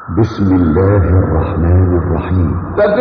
بسم الله الرحمن الرحيم.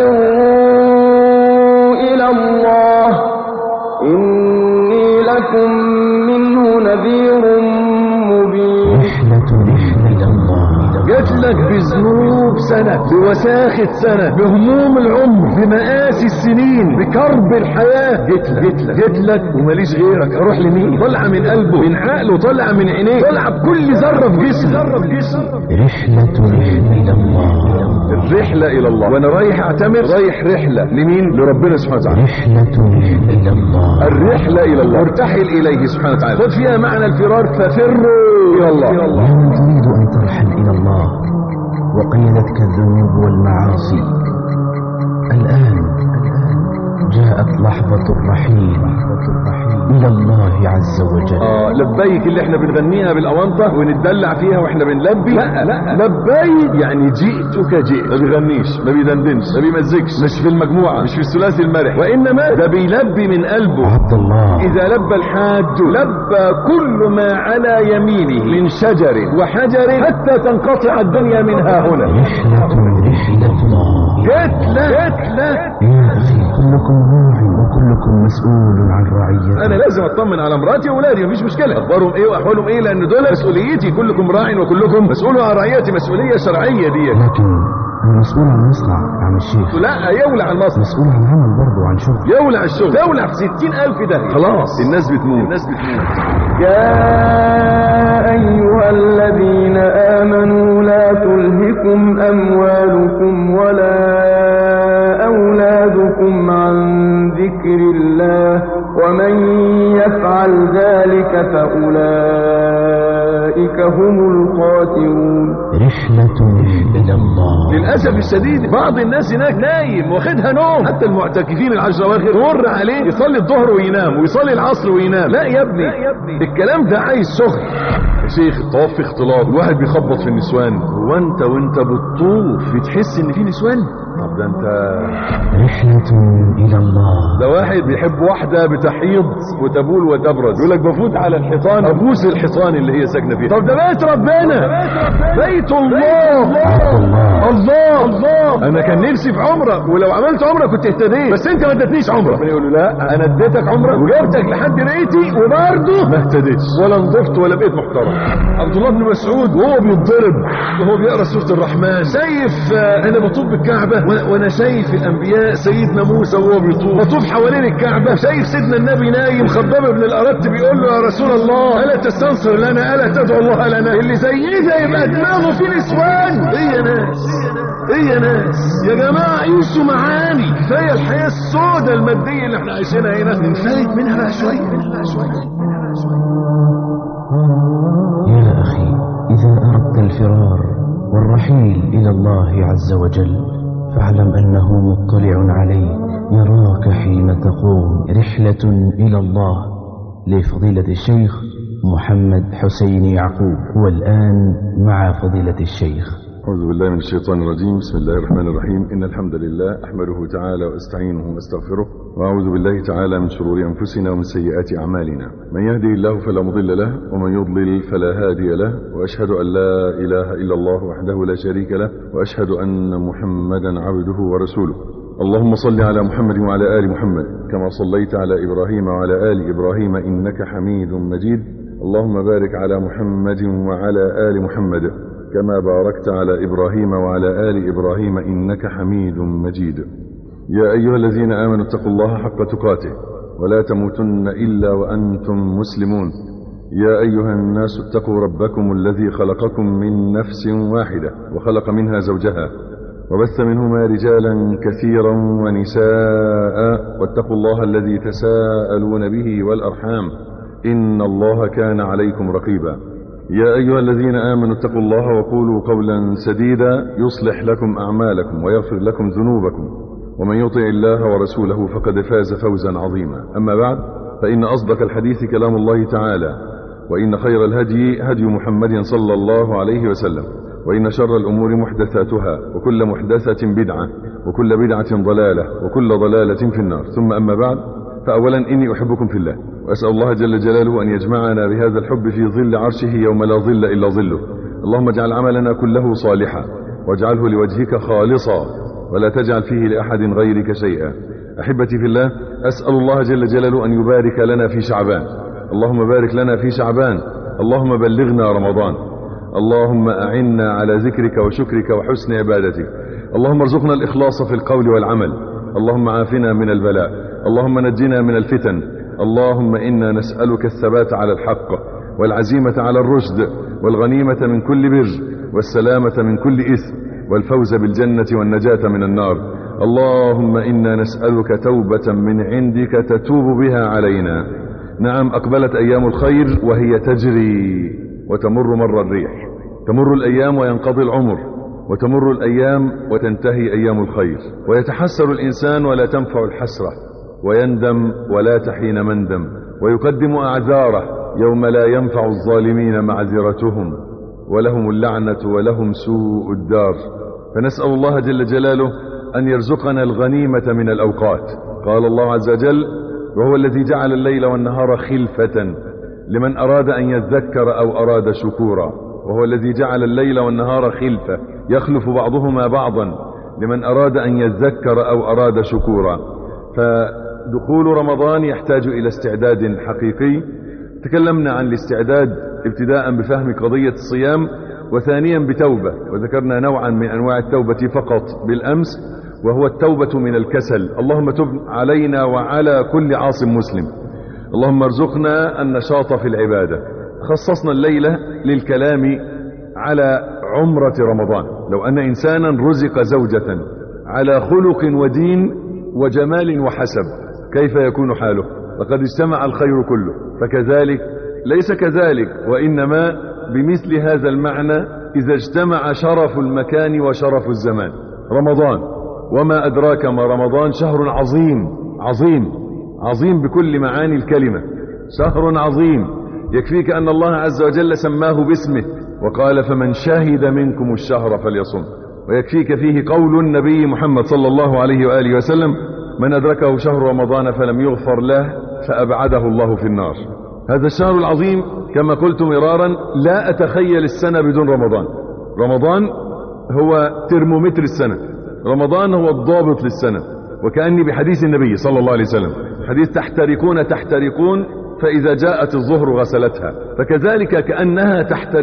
ففروا إلى الله إني لكم منه نذير مبين. رحلة إلى الله. جات لك بذنوب سنة، بوساخة سنة، بهموم العمر، بمآسي السنين، بكرب الحياة. جات لك وماليش غيرك. اروح لمين؟ طلع من قلبه، من عقله، طلع من عينيه، طلع بكل ذرة في جسمه. رحلة إلى الله. الرحلة إلى الله. وأنا رايح أعتمر، رايح رحلة لمين؟ لربنا سبحانه وتعالى. رحلة إلى الله. الرحلة إلى الله، ارتحل إليه سبحانه وتعالى. خذ فيها معنى الفرار. ففروا إلى الله. من تريد أن ترحل إلى الله وقيدتك الذنوب والمعاصي، الآن جاءت لحظة الرحيل إلى الله عز وجل. لبيك اللي احنا بنغنيها بالأونطة ونتدلع فيها واحنا بنلبي. لا لبيك يعني جئتك. ما بيغنيش، ما بيدندنش، ما بيمزجش، مش في المجموعة، مش في الثلاثي المرح، وإنما ده بيلبي من قلبه. عبد الله إذا لبى الحاج لبى كل ما على يمينه من شجر وحجر حتى تنقطع الدنيا منها هنا. رحلة الله. جت لك. يا أخي، كلكم راع وكلكم مسؤول عن رعيته. انا لازم اطمن على مراتي واولادي، مفيش مشكله، اخبارهم ايه واحوالهم ايه، لان دول مسؤوليتي. كلكم راع وكلكم مسؤول عن رعيتي، مسؤوليه شرعيه دي. لكن المسؤول عن المصنع عن الشيخ لا يولع المصنع، مسؤول عن عمل برضه عن شغل. يولع الشغل، يولع في 60,000 ده. خلاص الناس بتموت. يا أيها الذين آمنوا لا تلهكم أموالكم ولا أولادكم عن ذكر الله ومن يفعل ذلك فأولئك هم الخاسرون. رحلة إلى الله. للأسف الشديد بعض الناس هناك نايم واخدها نوم. حتى المعتكفين العشر الأواخر مر عليه يصلي الظهر وينام ويصلي العصر وينام. لا يا ابني، الكلام ده عايز سخن. يا شيخ الطواف في اختلاط، الواحد بيخبط في النسوان. هو انت وانت بتطوف بتحس ان في نسوان؟ طب ده انت. رحلة إلى الله. ده واحد بيحب واحدة بتحيض وتبول وتبرز، يقول لك بفوت على الحيطان ابوس الحيطان اللي هي ساكنة فيه. طب ده بيت ربنا، بيت الله. الله. انا كان نفسي في عمرة، ولو عملت عمرة كنت اهتديت، بس انت ما ادتنيش عمرة. ربنا يقول له لا، انا اديتك عمرة وجبتك لحد بيتي وبرضه ما اهتديتش ولا نضفت ولا بقيت محترم. عبد الله بن مسعود وهو بيتضرب وهو بيقرا سورة الرحمن، شايف انا بطوف بالكعبة وانا شايف الانبياء، سيدنا موسى وهو بطوف حوالين الكعبة، شايف سيدنا النبي نايم، خباب بن الأرت بيقول له يا رسول الله ألا تستنصر لنا، ألا تدعو الله لنا. اللي زي ده يبقى دماغه في نسوان. هي ناس يا جماعة عيشوا معاني، كفاية الحياة السوداء المادية اللي احنا عايشينها هنا، ننفلت منها بقى شوية. يا أخي، إذا أردت الفرار والرحيل إلى الله عز وجل فاعلم أنه مطلع عليك، يراك حين تقوم. رحلة إلى الله لفضيلة الشيخ محمد حسين يعقوب. والآن مع فضيلة الشيخ. أعوذ بالله من الشيطان الرجيم. بسم الله الرحمن الرحيم. إن الحمد لله أحمده تعالى وأستعينه وأستغفره، وأعوذ بالله تعالى من شرور أنفسنا ومن سيئات أعمالنا. من يهدي الله فلا مضل له ومن يضلل فلا هادي له، وأشهد أن لا إله إلا الله وحده لا شريك له، وأشهد أن محمدا عبده ورسوله. اللهم صل على محمد وعلى آل محمد كما صليت على إبراهيم وعلى آل إبراهيم إنك حميد مجيد. اللهم بارك على محمد وعلى آل محمد كما باركت على إبراهيم وعلى آل إبراهيم إنك حميد مجيد. يا أيها الذين آمنوا اتقوا الله حق تقاته ولا تموتن إلا وأنتم مسلمون. يا أيها الناس اتقوا ربكم الذي خلقكم من نفس واحدة وخلق منها زوجها وبث منهما رجالا كثيرا ونساء، واتقوا الله الذي تساءلون به والأرحام إن الله كان عليكم رقيبا. يا أيها الذين آمنوا اتقوا الله وقولوا قولا سديدا يصلح لكم أعمالكم ويغفر لكم ذنوبكم، ومن يطع الله ورسوله فقد فاز فوزا عظيما. أما بعد، فإن أصدق الحديث كلام الله تعالى، وإن خير الهدي هدي محمد صلى الله عليه وسلم، وإن شر الأمور محدثاتها، وكل محدثة بدعة، وكل بدعة ضلالة، وكل ضلالة في النار. ثم أما بعد، فأولا إني أحبكم في الله، وأسأل الله جل جلاله أن يجمعنا بهذا الحب في ظل عرشه يوم لا ظل إلا ظله. اللهم اجعل عملنا كله صالحا واجعله لوجهك خالصا ولا تجعل فيه لأحد غيرك شيئا. أحبتي في الله، أسأل الله جل جلاله أن يبارك لنا في شعبان. اللهم بارك لنا في شعبان. اللهم بلغنا رمضان. اللهم أعنا على ذكرك وشكرك وحسن عبادتك. اللهم ارزقنا الإخلاص في القول والعمل. اللهم عافنا من البلاء. اللهم نجنا من الفتن. اللهم إنا نسألك الثبات على الحق والعزيمة على الرشد والغنيمة من كل بر والسلامة من كل إثم والفوز بالجنة والنجاة من النار. اللهم إنا نسألك توبة من عندك تتوب بها علينا. نعم، أقبلت أيام الخير وهي تجري وتمر مر الريح. تمر الأيام وينقضي العمر، وتمر الأيام وتنتهي أيام الخير، ويتحسر الإنسان ولا تنفع الحسرة، ويندم ولا تحين مندم، ويقدم أعذاره يوم لا ينفع الظالمين معذرتهم، ولهم اللعنة ولهم سوء الدار. فنسأل الله جل جلاله أن يرزقنا الغنيمة من الأوقات. قال الله عز وجل: وهو الذي جعل الليل والنهار خلفة لمن أراد أن يذكر أو أراد شكورا. وهو الذي جعل الليل والنهار خلفة يخلف بعضهما بعضا لمن أراد أن يذكر أو أراد شكورا. فدخول رمضان يحتاج إلى استعداد حقيقي. تكلمنا عن الاستعداد ابتداء بفهم قضية الصيام، وثانيا بتوبة، وذكرنا نوعا من أنواع التوبة فقط بالأمس، وهو التوبة من الكسل. اللهم تب علينا وعلى كل عاص مسلم. اللهم ارزقنا النشاط في العبادة. خصصنا الليلة للكلام على عمرة رمضان. لو أن إنسانا رزق زوجة على خلق ودين وجمال وحسب، كيف يكون حاله؟ لقد اجتمع الخير كله. فكذلك ليس كذلك، وإنما بمثل هذا المعنى إذا اجتمع شرف المكان وشرف الزمان. رمضان، وما أدراك ما رمضان، شهر عظيم عظيم عظيم بكل معاني الكلمة. شهر عظيم، يكفيك أن الله عز وجل سماه باسمه وقال: فمن شهد منكم الشهر فليصم. ويكفيك فيه قول النبي محمد صلى الله عليه وآله وسلم: من أدركه شهر رمضان فلم يغفر له فأبعده الله في النار. هذا الشهر العظيم كما قلت مرارا، لا أتخيل السنة بدون رمضان. رمضان هو ترمومتر السنة، رمضان هو الضابط للسنة. وكأني بحديث النبي صلى الله عليه وسلم، حديث: تحترقون تحترقون فإذا جاءت الظهر غسلتها. فكذلك كأنها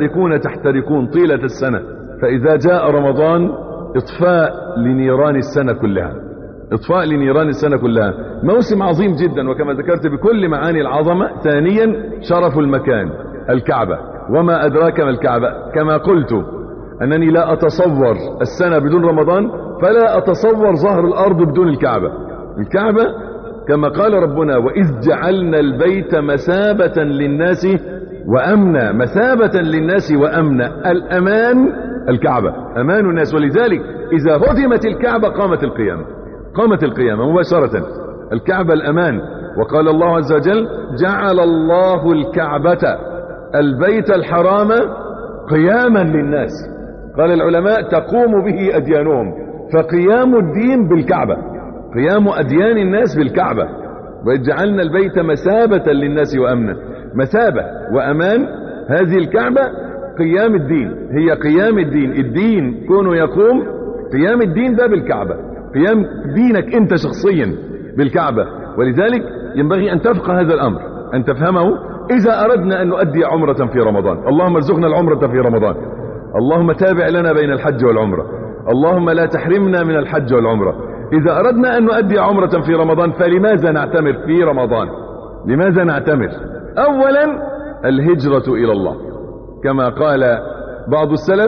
تحترقون طيلة السنة، فإذا جاء رمضان إطفاء لنيران السنة كلها، إطفاء لنيران السنة كلها. موسم عظيم جدا، وكما ذكرت بكل معاني العظمة. ثانيا شرف المكان، الكعبة. وما أدراك ما الكعبة. كما قلت أنني لا أتصور السنة بدون رمضان، فلا أتصور ظهر الأرض بدون الكعبة. الكعبة كما قال ربنا: وإذ جعلنا البيت مثابة للناس وأمنا. مثابة للناس وأمنا، الأمان الكعبة، أمان الناس. ولذلك إذا هدمت الكعبة قامت القيامة، قامت القيامة مباشرة. الكعبة الأمان. وقال الله عز وجل: جعل الله الكعبة البيت الحرام قياما للناس. قال العلماء: تقوم به أديانهم. فقيام الدين بالكعبة، قيام أديان الناس بالكعبة. وإذ جعلنا البيت مثابة للناس وأمنا. مثابة وأمان، هذه الكعبة قيام الدين، هي قيام الدين. الدين كونه يقوم، قيام الدين ده بالكعبة، قيام دينك أنت شخصيا بالكعبة. ولذلك ينبغي أن تفقه هذا الأمر، أن تفهمه إذا أردنا أن نؤدي عمرة في رمضان. اللهم ارزقنا العمرة في رمضان. اللهم تابع لنا بين الحج والعمرة. اللهم لا تحرمنا من الحج والعمرة. إذا أردنا أن نؤدي عمرة في رمضان، فلماذا نعتمر في رمضان؟ لماذا نعتمر؟ أولا الهجرة إلى الله. كما قال بعض السلف: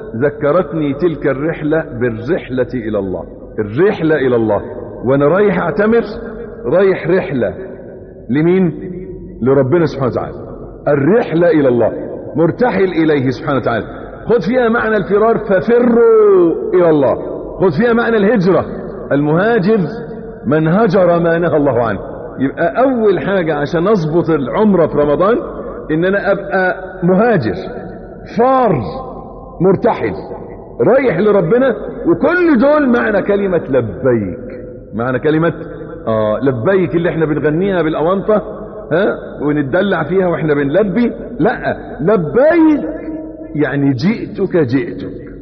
ذكرتني تلك الرحلة بالرحلة إلى الله. الرحلة إلى الله. وأنا رايح أعتمر، رايح رحلة لمين؟ لربنا سبحانه وتعالى. الرحلة إلى الله، مرتحل إليه سبحانه وتعالى. خذ فيها معنى الفرار، ففروا إلى الله. خذ فيها معنى الهجرة، المهاجر من هجر ما نهى الله عنه. يبقى أول حاجة عشان أضبط العمرة في رمضان إن أنا أبقى مهاجر، فار، مرتحل، رايح لربنا. وكل دول معنى كلمة لبيك، معنى كلمة لبيك اللي احنا بنغنيها بالأونطة ونتدلع فيها واحنا بنلبي. لا، لبيك يعني جئتك جئتك.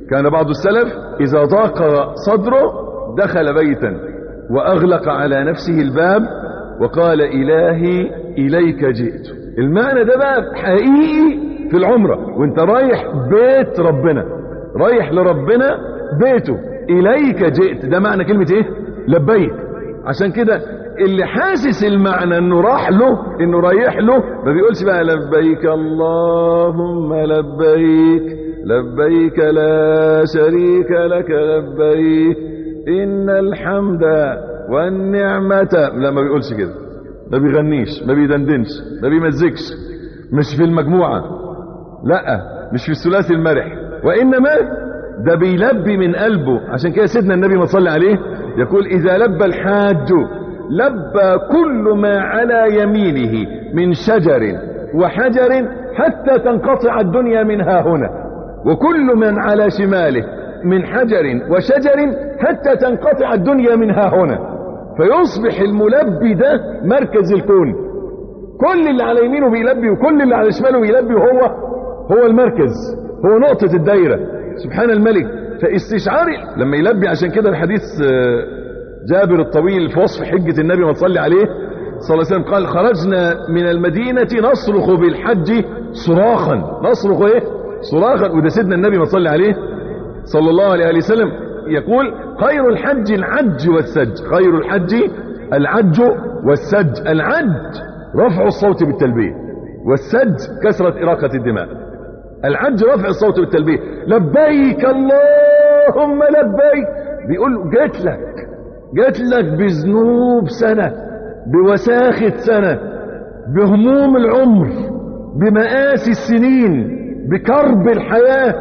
كان بعض السلف إذا ضاق صدره دخل بيتا وأغلق على نفسه الباب وقال إلهي إليك جئت. المعنى ده بقى حقيقي في العمرة، وانت رايح بيت ربنا، رايح لربنا بيته، إليك جئت، ده معنى كلمة ايه؟ لبيك. عشان كده اللي حاسس المعنى انه راح له، انه رايح له، ما بيقولش بقى لبيك اللهم لبيك لبيك لا شريك لك لبيك إن الحمد والنعمة، لا ما بيقولش كده، ما بيغنيش، ما بيدندنش، ما بيمزكش، مش في المجموعة، لا مش في الثلاثي المرح، وإنما ده بيلبي من قلبه. عشان كده سيدنا النبي ما صلى عليه يقول إذا لبى الحاج لبى كل ما على يمينه من شجر وحجر حتى تنقطع الدنيا منها هنا، وكل من على شماله من حجر وشجر حتى تنقطع الدنيا منها هنا. فيصبح الملبي ده مركز الكون، كل اللي على يمينه بيلبي وكل اللي على شماله بيلبي، هو المركز، هو نقطة الدايرة، سبحان الملك. فاستشعار لما يلبي، عشان كده الحديث جابر الطويل في وصف حجة النبي ما صلى عليه صلى الله عليه وسلم قال خرجنا من المدينة نصرخ بالحج صراخا، نصرخ ايه؟ صراخا. وده سيدنا النبي ما صلى عليه صلى الله عليه وسلم يقول خير الحج العج والسج، خير الحج العج والسج. العج رفع الصوت بالتلبية، والسج كثرة إراقة الدماء. العج رفع الصوت بالتلبية، لبيك اللهم لبيك، بيقول جيت لك بذنوب سنة، بوساخة سنة، بهموم العمر، بمآسي السنين، بكرب الحياة،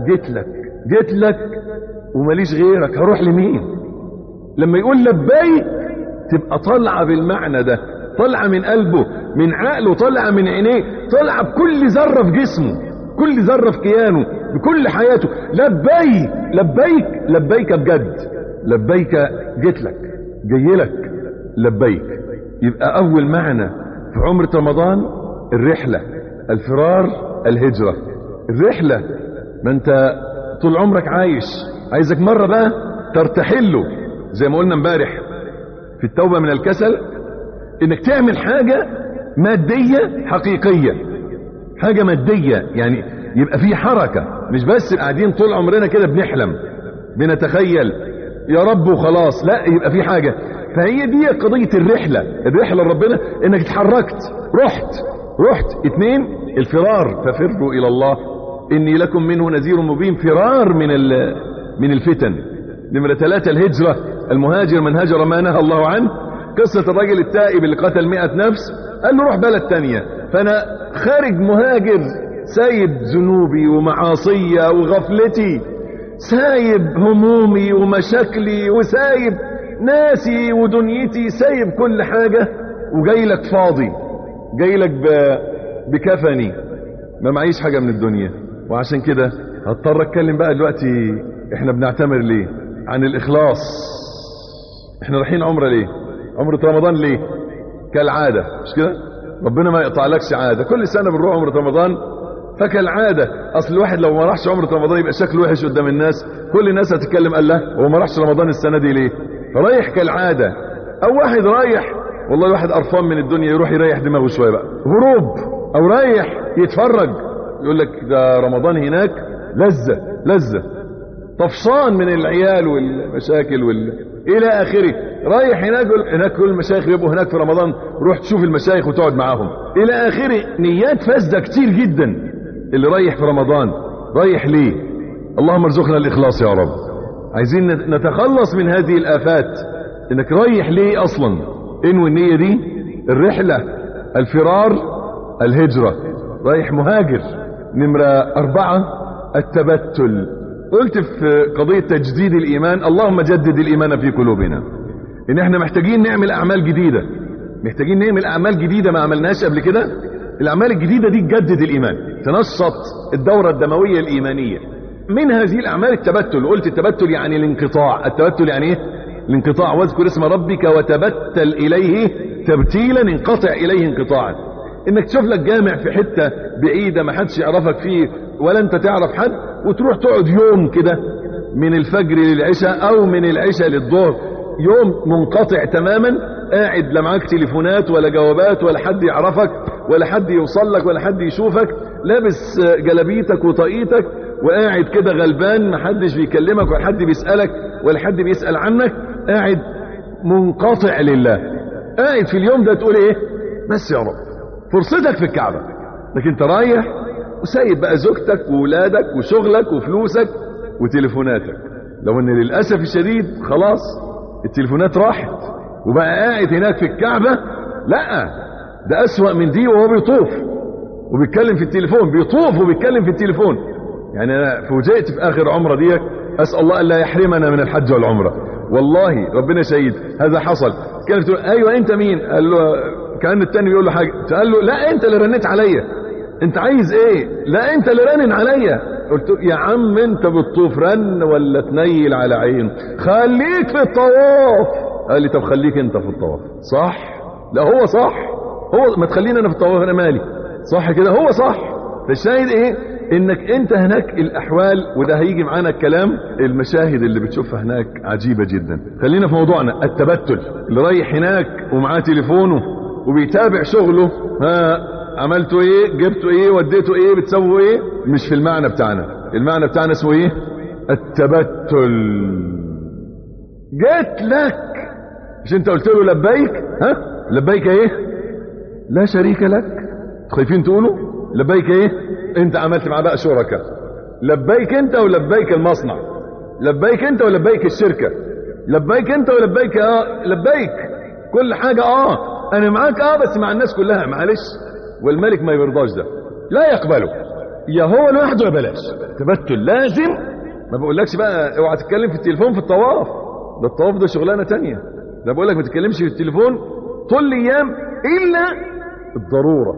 جيت لك وماليش غيرك، هروح لمين؟ لما يقول لبيك تبقى طلعة بالمعنى ده، طلعة من قلبه، من عقله، طلعة من عينيه، طلعة بكل ذرة في جسمه، كل ذرة في كيانه، بكل حياته. لبيك لبيك لبيك بجد، لبيك جيتلك، جايلك، لبيك. يبقى اول معنى في عمرة رمضان الرحلة، الفرار، الهجرة. الرحلة، ما انت طول عمرك عايزك مرة بقى ترتحله، زي ما قلنا امبارح في التوبة من الكسل، انك تعمل حاجة مادية حقيقية، حاجة مادية، يعني يبقى في حركة، مش بس قاعدين طول عمرنا كده بنحلم بنتخيل يا رب وخلاص، لا يبقى في حاجة. فهي دي قضية الرحلة لربنا، انك اتحركت، رحت. 2 الفرار، ففروا الى الله اني لكم منه نذير مبين، فرار من الفتن. نمرة 3 الهجرة، المهاجر من هجر ما نهى الله عنه. قصة الرجل التائب اللي قتل 100 نفس، قال له روح بلد تانية، فانا خارج مهاجر، سايب ذنوبي ومعاصية وغفلتي، سايب همومي ومشاكلي، وسايب ناسي ودنيتي، سايب كل حاجة، وجاي لك فاضي، جاي لك بكفني، ما معيش حاجة من الدنيا. وعشان كده هضطر اتكلم بقى دلوقتي، احنا بنعتمر ليه؟ عن الإخلاص. احنا رايحين عمرة ليه؟ عمرة رمضان ليه؟ كالعادة، مش كده؟ ربنا ما يقطع لكش عادة، كل سنة بنروح عمرة رمضان، فكالعادة. اصل الواحد لو ما راحش عمرة رمضان يبقى شكله وحش قدام الناس، كل الناس هتتكلم قال له هو ما راحش رمضان السنة دي ليه؟ رايح كالعادة. او واحد رايح والله الواحد قرفان من الدنيا، يروح يريح دماغه شوية بقى، هروب، او رايح يتفرج، يقول لك ده رمضان هناك لذة، طفشان من العيال والمشاكل الى اخره. رايح هناك كل المشايخ يبقوا هناك في رمضان، روح تشوف المشايخ وتقعد معاهم الى اخره. نيات فاسدة كتير جدا. اللي رايح في رمضان رايح ليه؟ اللهم ارزقنا الاخلاص يا رب. عايزين نتخلص من هذه الافات. انك رايح ليه اصلا؟ انوي النية دي. الرحلة، الفرار، الهجرة، رايح مهاجر. نمرة 4 التبتل. قلت في قضية تجديد الإيمان، اللهم جدد الإيمان في قلوبنا، إن احنا محتاجين نعمل أعمال جديدة، ما عملناش قبل كده. الأعمال الجديدة دي تجدد الإيمان، تنشط الدورة الدموية الإيمانية. من هذه الأعمال التبتل. قلت التبتل يعني الانقطاع. التبتل يعني ايه؟ الانقطاع. واذكر اسم ربك وتبتل إليه تبتيلا، انقطع إليه انقطاعا. انك تشوف لك جامع في حتة بعيدة ما حدش يعرفك فيه ولا انت تعرف حد، وتروح تقعد يوم كده من الفجر للعشاء او من العشاء للظهر، يوم منقطع تماما، قاعد لا معاك تليفونات ولا جوابات ولا حد يعرفك ولا حد يوصل لك ولا حد يشوفك، لابس جلابيتك وطاقيتك وقاعد كده غلبان، ما حدش بيكلمك ولا حد بيسألك ولا حد بيسأل عنك، قاعد منقطع لله. قاعد في اليوم ده تقول ايه؟ بس يا رب فرصتك في الكعبة. لكن انت رايح وسايب بقى زوجتك وولادك وشغلك وفلوسك وتليفوناتك. لو ان للأسف الشديد خلاص التليفونات راحت وبقى قاعد هناك في الكعبة، لا ده أسوأ من دي، وهو بيطوف وبيتكلم في التليفون، بيطوف وبيتكلم في التليفون. يعني انا فوجئت في اخر عمرة ديك، اسأل الله الا يحرمنا من الحج والعمرة، والله ربنا شهيد هذا حصل. كانت تقول ايوه انت مين؟ قال له كان التاني بيقول له حاجة، قال له لا انت اللي رنيت عليا، انت عايز ايه؟ لا انت اللي رنن عليا. قلت يا عم انت بالطوف رن ولا تنيل على عين؟ خليك في الطواف. قال لي طب خليك انت في الطواف. صح؟ لا هو صح، هو ما تخليني انا في الطواف، انا مالي، صح كده، هو صح. فالشاهد ايه؟ انك انت هناك الاحوال، وده هيجي معانا الكلام، المشاهد اللي بتشوفها هناك عجيبة جدا. خلينا في موضوعنا، التبتل. اللي رايح هناك ومعاه تليفونه وبيتابع شغله، ها عملتوا ايه، جبتوا ايه، وديتوا ايه، بتسووا ايه، مش في المعنى بتاعنا. المعنى بتاعنا اسمه ايه؟ التبتل. جات لك، مش انت قلت له لبيك؟ ها لبيك ايه؟ لا شريك لك. خايفين تقولوا لبيك ايه؟ انت عملت معاه بقى شركة. لبيك انت ولبيك المصنع، لبيك انت ولبيك الشركة، لبيك انت ولبيك لبيك كل حاجة. انا معاك بس مع الناس كلها، معلش. والملك ما يرضاش ده، لا يقبله، يا هو لوحده يا بلاش. تبتل لازم. ما بقولكش بقى اوعى تتكلم في التليفون في الطواف، ده الطواف ده شغلانة تانية. ده بقولك ما تتكلمش في التليفون طول الايام الا الضرورة،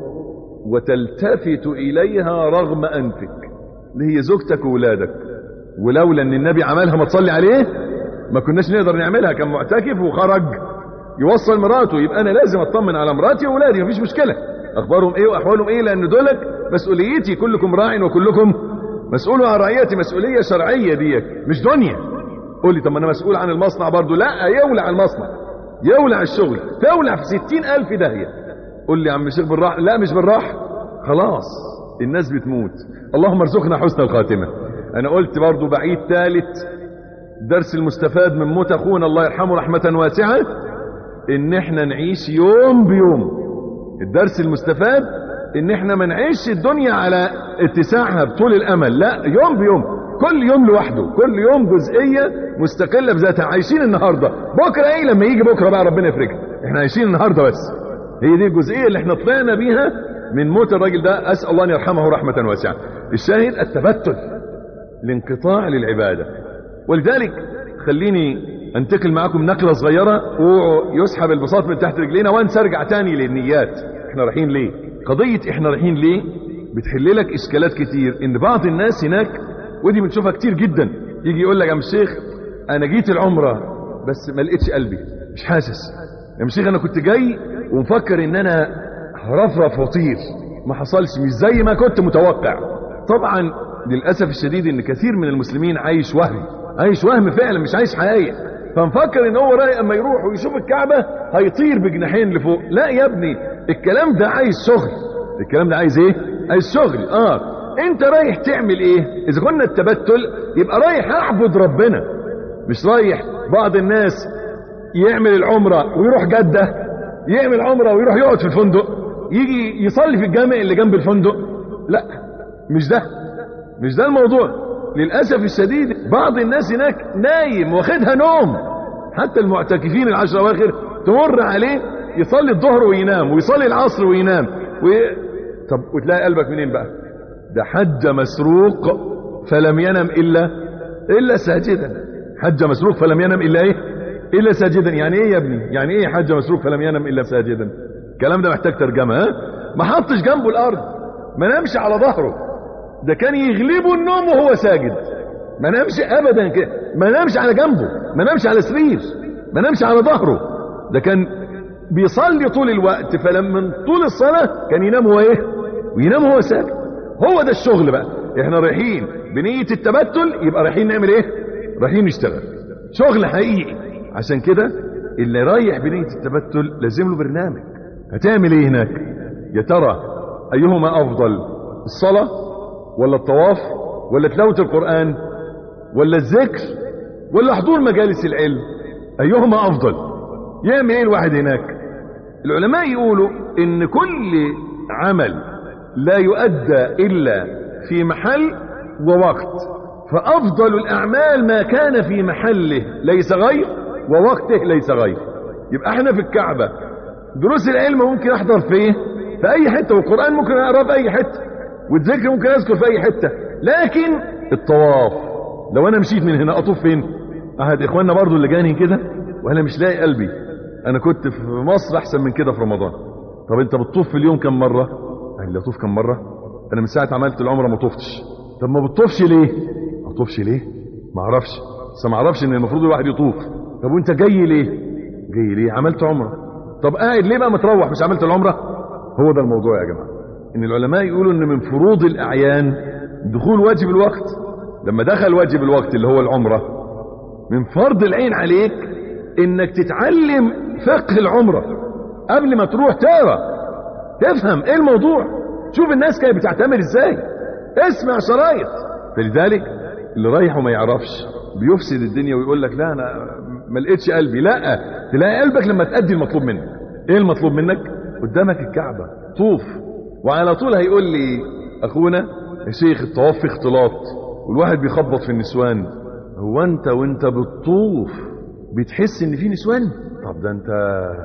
وتلتفت اليها رغم انفك، اللي هي زوجتك وولادك. ولولا ان النبي عملها ما تصلي عليه ما كناش نقدر نعملها. كان معتكف وخرج يوصل مراته، يبقى انا لازم اطمن على مراتي وولادي، مفيش مشكلة اخبارهم ايه واحوالهم ايه، لان دولك مسؤوليتي. كلكم راع وكلكم مسؤول عن رعيتي. مسؤولية شرعية ديت مش دنيا. قول لي طب انا مسؤول عن المصنع برضو؟ لا، يولع المصنع، يولع الشغل، تولع في 60,000 داهية. قول لي يا عم الشيخ بالراحة. لا مش بالراحة، خلاص الناس بتموت. اللهم ارزقنا حسن الخاتمة. انا قلت برضو بعيد ثالث درس المستفاد من موت اخونا الله يرحمه رحمة واسعة، ان احنا نعيش يوم بيوم. الدرس المستفاد ان احنا ما نعيش الدنيا على اتساعها بطول الامل، لا، يوم بيوم، كل يوم لوحده، كل يوم جزئية مستقلة بذاتها. عايشين النهاردة، بكرة ايه لما يجي بكرة بقى ربنا يفرجها. احنا عايشين النهاردة بس. هي دي الجزئية اللي احنا طلعنا بيها من موت الراجل ده، اسأل الله ان يرحمه رحمة واسعة. الشاهد التبتل، الانقطاع للعبادة. ولذلك خليني انتقل معاكم نقلة صغيرة ويسحب البساط من تحت رجلينا وانسى ارجع تاني للنيات. احنا رايحين ليه؟ قضية احنا رايحين ليه بتحل لك اشكالات كتير. ان بعض الناس هناك، ودي بنشوفها كتير جدا، يجي يقول لك يا الشيخ انا جيت العمرة بس ما لقيتش قلبي، مش حاسس. يا الشيخ انا كنت جاي ومفكر ان انا هرفرف وطير، ما حصلش، مش زي ما كنت متوقع. طبعا للأسف الشديد ان كثير من المسلمين عايش وهم فعلا، مش عايش حقيقة. فمفكر ان هو رايح اما يروح ويشوف الكعبة هيطير بجناحين لفوق. لا يا ابني، الكلام ده عايز شغل. الكلام ده عايز ايه؟ عايز شغل. انت رايح تعمل ايه؟ اذا كنا التبتل يبقى رايح اعبد ربنا، مش رايح. بعض الناس يعمل العمرة ويروح جدة، يعمل عمرة ويروح يقعد في الفندق، يجي يصلي في الجامع اللي جنب الفندق. لا، مش ده الموضوع. للأسف الشديد بعض الناس هناك نايم واخدها نوم. حتى المعتكفين العشر اواخر تمر عليه يصلي الظهر وينام، ويصلي العصر وينام طب وتلاقي قلبك منين بقى؟ ده حج مسروق فلم ينم إلا ساجدا. حج مسروق فلم ينم إلا إيه؟ إلا ساجدا. يعني إيه يا ابني؟ يعني إيه حج مسروق فلم ينم إلا ساجدا؟ الكلام ده محتاج ترجمة. ما حطش جنبه الأرض، ما نامش على ظهره، ده كان يغلبه النوم وهو ساجد. ما نامش أبدا كده، ما نامش على جنبه، ما نامش على سرير، ما نامش على ظهره، ده كان بيصلي طول الوقت، فلما من طول الصلاة كان ينام هو ايه؟ وينام هو ساكت. هو ده الشغل بقى. احنا رايحين بنية التبتل، يبقى رايحين نعمل ايه؟ رايحين نشتغل شغل حقيقي. عشان كده اللي رايح بنية التبتل لازم له برنامج. هتعمل ايه هناك؟ يا ترى ايهما افضل؟ الصلاة ولا الطواف ولا تلاوة القرآن ولا الذكر ولا حضور مجالس العلم؟ ايهما افضل؟ يعمل ايه الواحد هناك؟ العلماء يقولوا ان كل عمل لا يؤدى الا في محل ووقت، فافضل الاعمال ما كان في محله ليس غير ووقته ليس غير. يبقى احنا في الكعبة دروس العلم ممكن احضر فيه في اي حتة، والقرآن ممكن اقراه في اي حتة، والذكر ممكن اذكر في اي حتة. لكن الطواف لو انا مشيت من هنا اطوف فين؟ احد اخواننا برضو اللي جاني كده وانا مش لاقي قلبي، انا كنت في مصر احسن من كده في رمضان. طب انت بتطوف في اليوم كم مرة؟ قال لي اطوف كم مرة؟ انا من ساعة عملت العمرة ما طوفتش. طب ما بتطوفش ليه؟ ما طوفش ليه؟ ما اعرفش، بس ما اعرفش ان المفروض الواحد يطوف. طب وانت جاي ليه؟ جاي ليه؟ عملت عمرة. طب قاعد ليه بقى متروح مش عملت العمرة؟ هو ده الموضوع يا جماعة. ان العلماء يقولوا ان من فروض الاعيان دخول واجب الوقت. لما دخل واجب الوقت اللي هو العمرة، من فرض العين عليك انك تتعلم فقه العمرة قبل ما تروح تقرا تفهم ايه الموضوع، شوف الناس كانت بتعتمر ازاي، اسمع شرايط. فلذلك اللي رايح وما يعرفش بيفسد الدنيا ويقول لك لا انا ما لقيتش قلبي. لا، تلاقي قلبك لما تأدي المطلوب منك. ايه المطلوب منك؟ قدامك الكعبة، طوف. وعلى طول هيقول لي اخونا يا شيخ الطواف في اختلاط والواحد بيخبط في النسوان. هو انت وانت بتطوف بتحس ان في نسوان؟ طب ده انت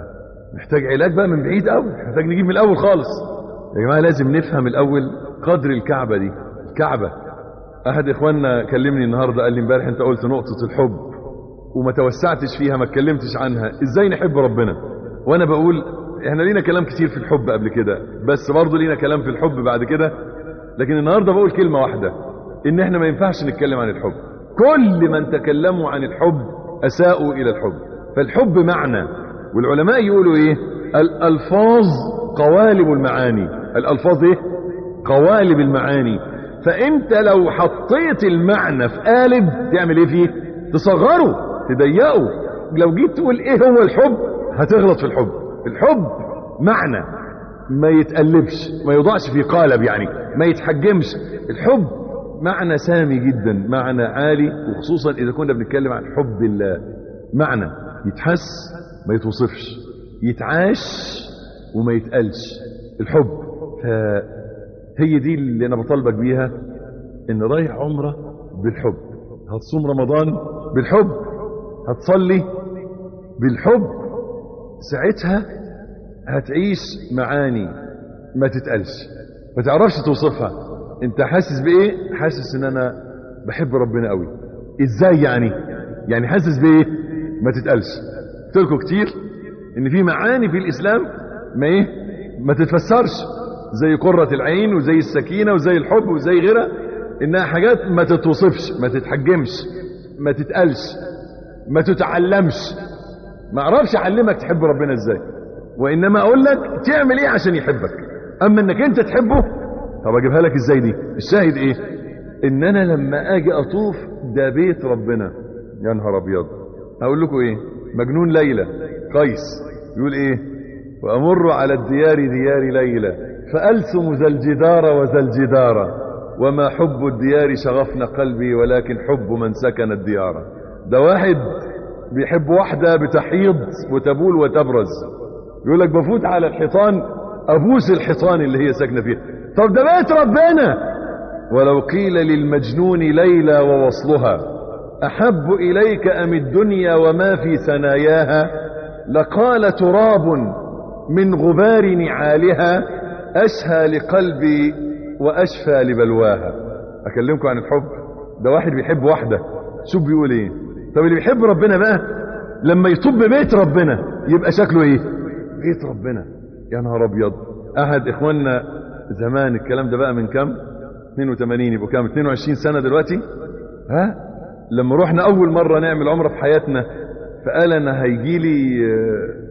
محتاج علاج بقى من بعيد قوي، محتاج نجيب من الاول خالص. يا جماعه لازم نفهم الاول قدر الكعبه دي. الكعبه، احد اخواننا كلمني النهارده قال لي امبارح انت قلت نقطه الحب وما توسعتش فيها، ما اتكلمتش عنها، ازاي نحب ربنا؟ وانا بقول احنا لينا كلام كتير في الحب قبل كده، بس برضه لينا كلام في الحب بعد كده. لكن النهارده بقول كلمه واحده، ان احنا ما ينفعش نتكلم عن الحب. كل من تكلموا عن الحب اساءوا الى الحب. فالحب معنى، والعلماء يقولوا ايه؟ الالفاظ قوالب المعاني. الالفاظ ايه؟ قوالب المعاني. فانت لو حطيت المعنى في قالب تعمل ايه فيه؟ تصغره، تضيقه. لو جيت تقول ايه هو الحب هتغلط في الحب. الحب معنى ما يتقلبش، ما يوضعش في قالب، يعني ما يتحجمش. الحب معنى سامي جدا، معنى عالي، وخصوصا اذا كنا بنتكلم عن حب الله. معنى يتحس ما يتوصفش، يتعاش وما يتقالش. الحب. هي دي اللي انا بطالبك بيها، ان رايح عمرة بالحب. هتصوم رمضان بالحب، هتصلي بالحب، ساعتها هتعيش معاني ما تتقالش، ما تعرفش توصفها. انت حاسس بايه؟ حاسس ان انا بحب ربنا قوي. ازاي يعني؟ يعني حاسس بايه؟ ما تتقالش. قلت لكم كتير ان في معاني في الاسلام ما تتفسرش، زي قرة العين وزي السكينة وزي الحب وزي غيرها، انها حاجات ما تتوصفش، ما تتحجمش، ما تتقالش، ما تتعلمش. ما اعرفش اعلمك تحب ربنا ازاي، وانما اقول لك تعمل ايه عشان يحبك. اما انك انت تحبه، طب اجيبها لك ازاي دي؟ الشاهد ايه؟ ان انا لما اجي اطوف ده بيت ربنا. يا نهار ابيض. هقول لكم ايه؟ مجنون ليلى قيس يقول ايه؟ وامر على الديار ديار ليلى فالسم ذا الجدار وذا الجدار وما حب الديار شغفنا قلبي ولكن حب من سكن الديار. ده واحد بيحب واحدة بتحيض وتبول وتبرز، يقول لك بفوت على الحيطان ابوس الحيطان اللي هي ساكنه فيها. طب ده بيت ربنا. ولو قيل للمجنون ليلى ووصلها احب اليك ام الدنيا وما في ثناياها لقال تراب من غبار نعالها اشهى لقلبي واشفى لبلواها. اكلمكم عن الحب. ده واحد بيحب واحده، شوف بيقول ايه؟ طب اللي بيحب ربنا بقى لما يطب بيت ربنا يبقى شكله ايه؟ بيت ربنا. يا نهار ابيض. احد اخواننا زمان، الكلام ده بقى من كام؟ 82، يبقوا كام؟ 22 سنة دلوقتي. لما رحنا اول مرة نعمل عمرة في حياتنا، فقال انا هيجي لي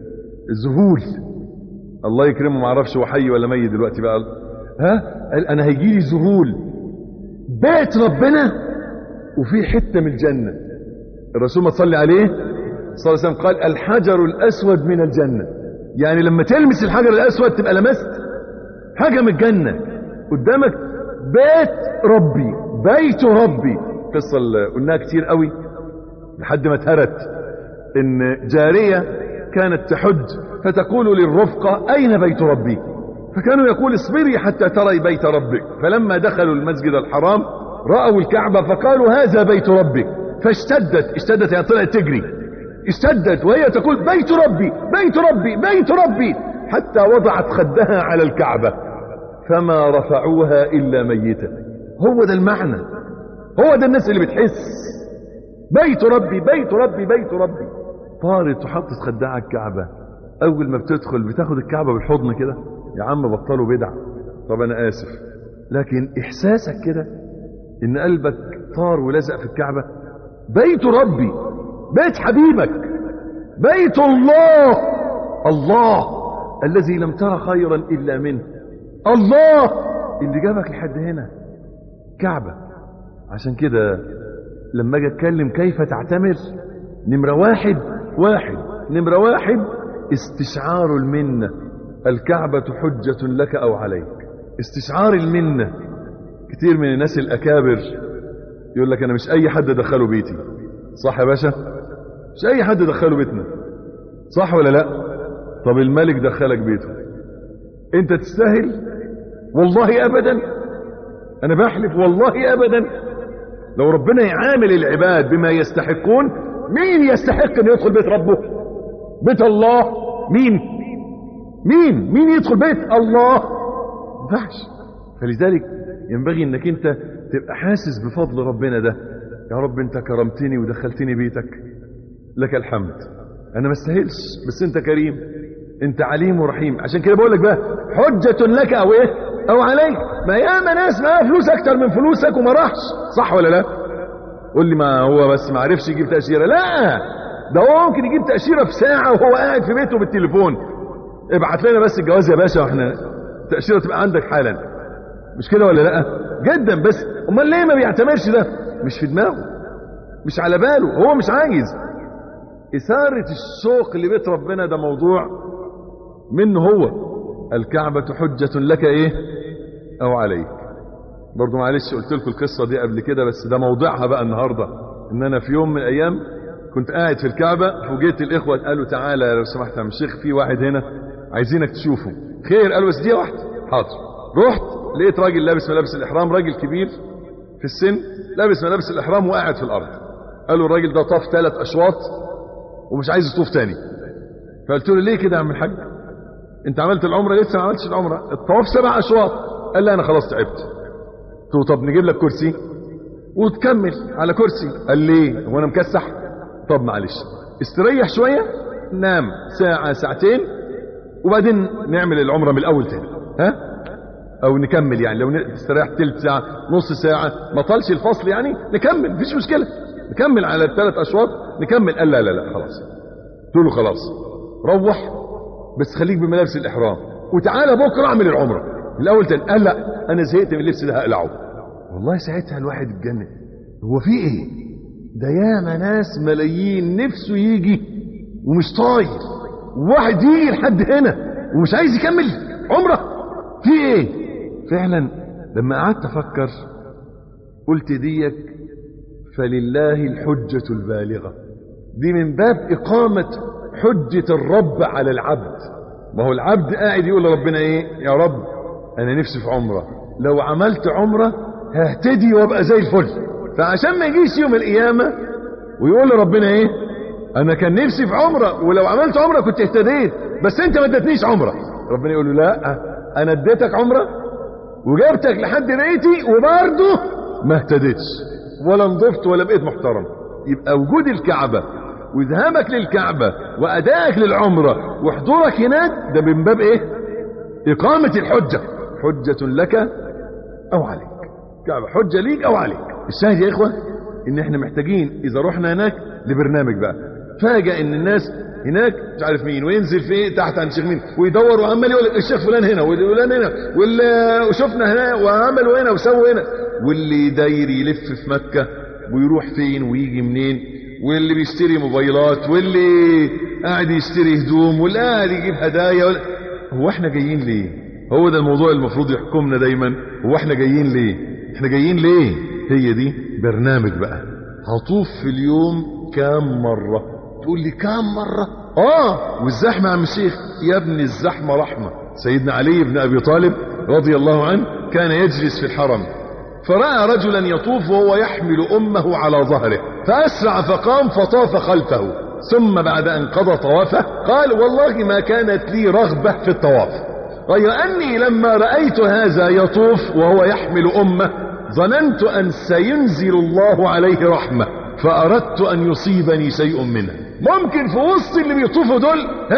ذهول. الله يكرمه، ما اعرفش هو حي ولا ميت دلوقتي بقى. قال انا هيجي لي ذهول بيت ربنا وفي حته من الجنه. الرسول ما صلي عليه صلى الله عليه وسلم قال الحجر الاسود من الجنه، يعني لما تلمس الحجر الاسود تبقى لمست حاجه من الجنه قدامك. بيت ربي، بيت ربي. قصه اللي قلناها كتير قوي لحد ما اتهرت، ان جاريه كانت تحج فتقول للرفقه اين بيت ربي؟ فكانوا يقول اصبري حتى تري بيت ربك. فلما دخلوا المسجد الحرام رأوا الكعبة فقالوا هذا بيت ربك. اشتدت يعني طلعت تجري، اشتدت وهي تقول بيت ربي بيت ربي بيت ربي، حتى وضعت خدها على الكعبة فما رفعوها إلا ميتة. هو ده المعنى، هو ده الناس اللي بتحس بيت ربي بيت ربي بيت ربي. طارت وحطت خدها على الكعبة، أول ما بتدخل بتاخد الكعبة بالحضن كده، يا عم بطلوا بدع، طب أنا آسف، لكن إحساسك كده إن قلبك طار ولزق في الكعبة. بيت ربي، بيت حبيبك، بيت الله، الله الذي لم تر خيرا إلا منه، الله اللي جابك لحد هنا، كعبة. عشان كده لما اجي اتكلم كيف تعتمر، نمرة واحد نمرة واحد استشعار المنة. الكعبة حجة لك أو عليك، استشعار المنة. كتير من الناس الأكابر يقول لك أنا مش أي حد دخله بيتي، صح يا باشا؟ مش أي حد دخله بيتنا، صح ولا لا؟ طب الملك دخلك بيته، أنت تستاهل؟ والله أبدا، أنا بحلف والله أبدا. لو ربنا يعامل العباد بما يستحقون، مين يستحق أن يدخل بيت ربه؟ بيت الله. مين يدخل بيت الله؟ ما ينفعش. فلذلك ينبغي انك انت تبقى حاسس بفضل ربنا ده. يا رب انت كرمتني ودخلتني بيتك، لك الحمد. انا ما استاهلش بس انت كريم، انت عليم ورحيم. عشان كده بقول لك بقى حجة لك او ايه او عليك. ما ياما ناس معاها فلوس اكتر من فلوسك وما راحش، صح ولا لا؟ قول لي ما هو بس ما عرفش يجيب تأشيرة. لا، ده هو ممكن يجيب تأشيرة في ساعة وهو قاعد في بيته بالتليفون. ابعت لنا بس الجواز يا باشا واحنا التأشيرة تبقى عندك حالا. مش كده ولا لا؟ جدا. بس امال ليه ما بيعتمرش؟ ده مش في دماغه، مش على باله، هو مش عايز. إثارة الشوق لبيت ربنا ده موضوع منه هو. الكعبة حجة لك ايه او عليك. برضو معلش قلت لكم القصة دي قبل كده، بس ده موضوعها بقى النهاردة. ان انا في يوم من الايام كنت قاعد في الكعبة، فوجئت الاخوة قالوا تعالى لو سمحت يا الشيخ في واحد هنا عايزينك تشوفه. خير؟ قالوا بس دي واحدة. حاضر. رحت لقيت راجل لابس ملابس الاحرام، راجل كبير في السن لابس ملابس الاحرام وقاعد في الارض. قالوا الراجل ده طاف 3 أشواط ومش عايز يطوف تاني. فقلت له ليه كده يا عم الحاج؟ انت عملت العمرة؟ لسه ما عملتش العمرة، الطواف 7 أشواط. قال لي انا خلاص تعبت. قلت له طب نجيب لك كرسي وتكمل على كرسي. قال لي هو انا مكسح؟ طب معلش استريح شوية، نام ساعة ساعتين وبعدين نعمل العمرة من الاول تاني، ها؟ او نكمل يعني، لو استريح تلت ساعة نص ساعة ما طالش الفصل يعني نكمل، مفيش مشكلة، نكمل على 3 أشواط نكمل. قال لا لا لا خلاص. قلت له خلاص روح بس خليك بملابس الاحرام وتعالى بكره اعمل العمره الاول تاني. قال لا انا زهقت من اللبس ده هقلعه. والله ساعتها الواحد اتجنن، هو في ايه ده؟ ياما ناس ملايين نفسه يجي ومش طاير، واحد يجي لحد هنا ومش عايز يكمل عمره، في ايه؟ فعلا لما قعدت افكر قلت ديك فلله الحجة البالغة. دي من باب إقامة حجة الرب على العبد. ما هو العبد قاعد يقول لربنا ايه؟ يا رب انا نفسي في عمرة، لو عملت عمرة ههتدي وابقى زي الفل. فعشان ما يجيش يوم القيامة ويقول لربنا ايه؟ انا كان نفسي في عمرة ولو عملت عمرة كنت اهتديت بس انت ما ادتنيش عمرة. ربنا يقول له لا انا اديتك عمرة وجابتك لحد بيتي وبرضه ما اهتديتش ولا نضفت ولا بقيت محترم. يبقى وجود الكعبة وذهابك للكعبة وأدائك للعمرة وحضورك هناك ده من باب ايه؟ إقامة الحجة. حجة لك أو عليك. كعبة حجة ليك أو عليك. الشاهد يا إخوة إن إحنا محتاجين إذا رحنا هناك لبرنامج بقى. فاجأ إن الناس هناك مش عارف مين، وينزل في تحت عند الشيخ مين، ويدور وعمال يقول الشيخ فلان هنا وفلان هنا وشفنا هنا وعملوا هنا وسووا هنا، واللي داير يلف في مكة ويروح فين ويجي منين، واللي بيشتري موبايلات، واللي قاعد يشتري هدوم، واللي قاعد يجيب هدايا هو احنا جايين ليه؟ هو ده الموضوع المفروض يحكمنا دايما. هو احنا جايين ليه؟ احنا جايين ليه؟ هي دي برنامج بقى. هطوف في اليوم كام مرة؟ تقول لي كام مرة؟ والزحمة يا عم الشيخ. يا ابني الزحمة رحمة. سيدنا علي بن ابي طالب رضي الله عنه كان يجلس في الحرم، فرأى رجلا يطوف وهو يحمل امه على ظهره، فاسرع فقام فطاف خلفه، ثم بعد ان قضى طوافه قال والله ما كانت لي رغبة في الطواف غير اني لما رأيت هذا يطوف وهو يحمل امه ظننت ان سينزل الله عليه رحمة، فاردت ان يصيبني شيء منها. ممكن في وسط اللي بيطوفوا دول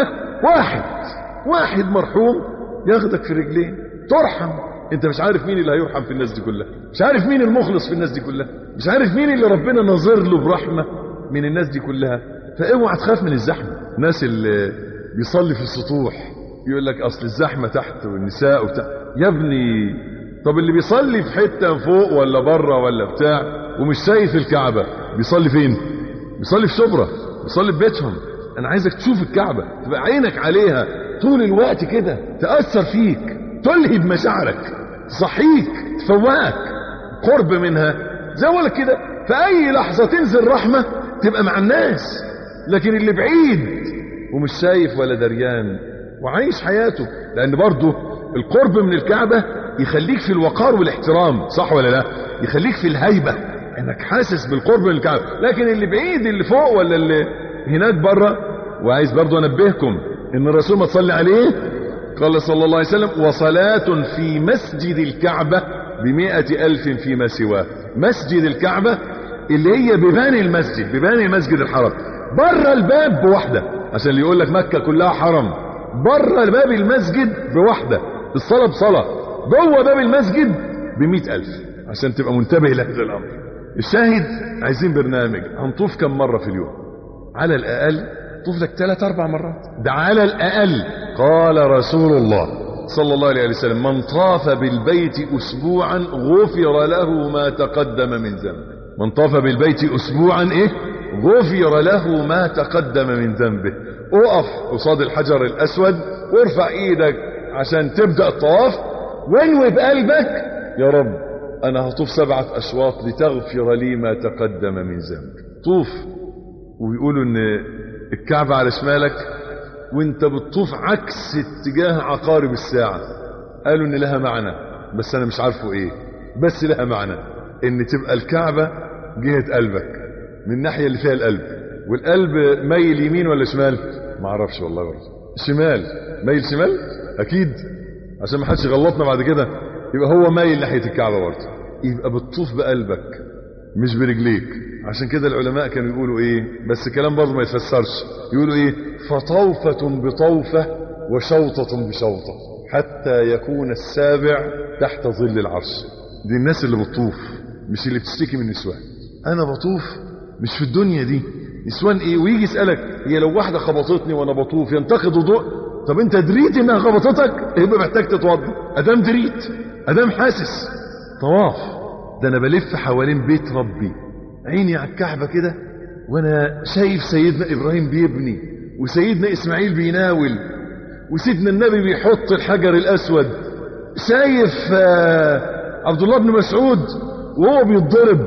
واحد مرحوم ياخدك في رجلين ترحم. انت مش عارف مين اللي هيرحم في الناس دي كلها، مش عارف مين المخلص في الناس دي كلها، مش عارف مين اللي ربنا نظر له برحمة من الناس دي كلها. فاوعى تخاف من الزحمة. الناس اللي بيصلي في السطوح يقول لك اصل الزحمة تحت والنساء وبتاع. يا ابني طب اللي بيصلي في حتة فوق ولا بره ولا بتاع ومش شايف الكعبة بيصلي فين؟ بيصلي في شبرا، بيصلي في بيتهم. انا عايزك تشوف الكعبة، تبقى عينك عليها طول الوقت كده، تأثر فيك، تلهب مشاعرك، تصحيك، تفوقك، قرب منها. زي ما لك كده في اي لحظة تنزل رحمة تبقى مع الناس. لكن اللي بعيد ومش شايف ولا دريان وعايش حياته، لان برضه القرب من الكعبة يخليك في الوقار والاحترام، صح ولا لا؟ يخليك في الهيبة انك حاسس بالقرب من الكعبة. لكن اللي بعيد اللي فوق ولا اللي هناك بره. وعايز برضه انبهكم ان الرسول ما تصلي عليه قال صلى الله عليه وسلم وصلاة في مسجد الكعبة ب100,000 فيما سواه. مسجد الكعبة اللي هي بباني المسجد الحرام، بره الباب بوحدة، عشان اللي يقول لك مكة كلها حرم، بره باب المسجد بوحدة الصلاة بصلاة، جوه باب المسجد ب100,000، عشان تبقى منتبه لهذا الامر. الشاهد عايزين برنامج. هنطوف كم مرة في اليوم؟ على الاقل طوف لك 3-4 مرات، ده على الاقل. قال رسول الله صلى الله عليه وسلم من طاف بالبيت اسبوعا غفر له ما تقدم من ذنبه. من طاف بالبيت اسبوعا غفر له ما تقدم من ذنبه. اقف قصاد الحجر الاسود وارفع ايدك عشان تبدأ الطواف، وانوي بقلبك يا رب انا هطوف 7 اشواط لتغفر لي ما تقدم من ذنبي. طوف. ويقولوا ان الكعبة على شمالك وانت بتطوف عكس اتجاه عقارب الساعة. قالوا ان لها معنى بس انا مش عارفه ايه، بس لها معنى ان تبقى الكعبة جهة قلبك من الناحية اللي فيها القلب، والقلب ميل يمين ولا شمال؟ ما اعرفش والله برضه. شمال، ميل شمال اكيد، عشان ما حدش يغلطنا بعد كده. يبقى هو مايل ناحية الكعبة برضه. يبقى بتطوف بقلبك مش برجليك. عشان كده العلماء كانوا يقولوا ايه، بس كلام برضه ما يتفسرش، يقولوا ايه فطوفة بطوفة وشوطة بشوطة حتى يكون السابع تحت ظل العرش. دي الناس اللي بتطوف، مش اللي بتشتكي من النسوان. انا بطوف مش في الدنيا دي نسوان ايه. ويجي يسألك هي لو واحدة خبطتني وانا بطوف ينتقد وضوء؟ طب انت دريت انها خبطتك يبقى محتاج تتوضى. ادام دريت، ادام حاسس. طواف ده انا بلف حوالين بيت ربي، عيني على الكعبة كده وانا شايف سيدنا ابراهيم بيبني وسيدنا اسماعيل بيناول وسيدنا النبي بيحط الحجر الاسود، شايف عبد الله بن مسعود وهو بيتضرب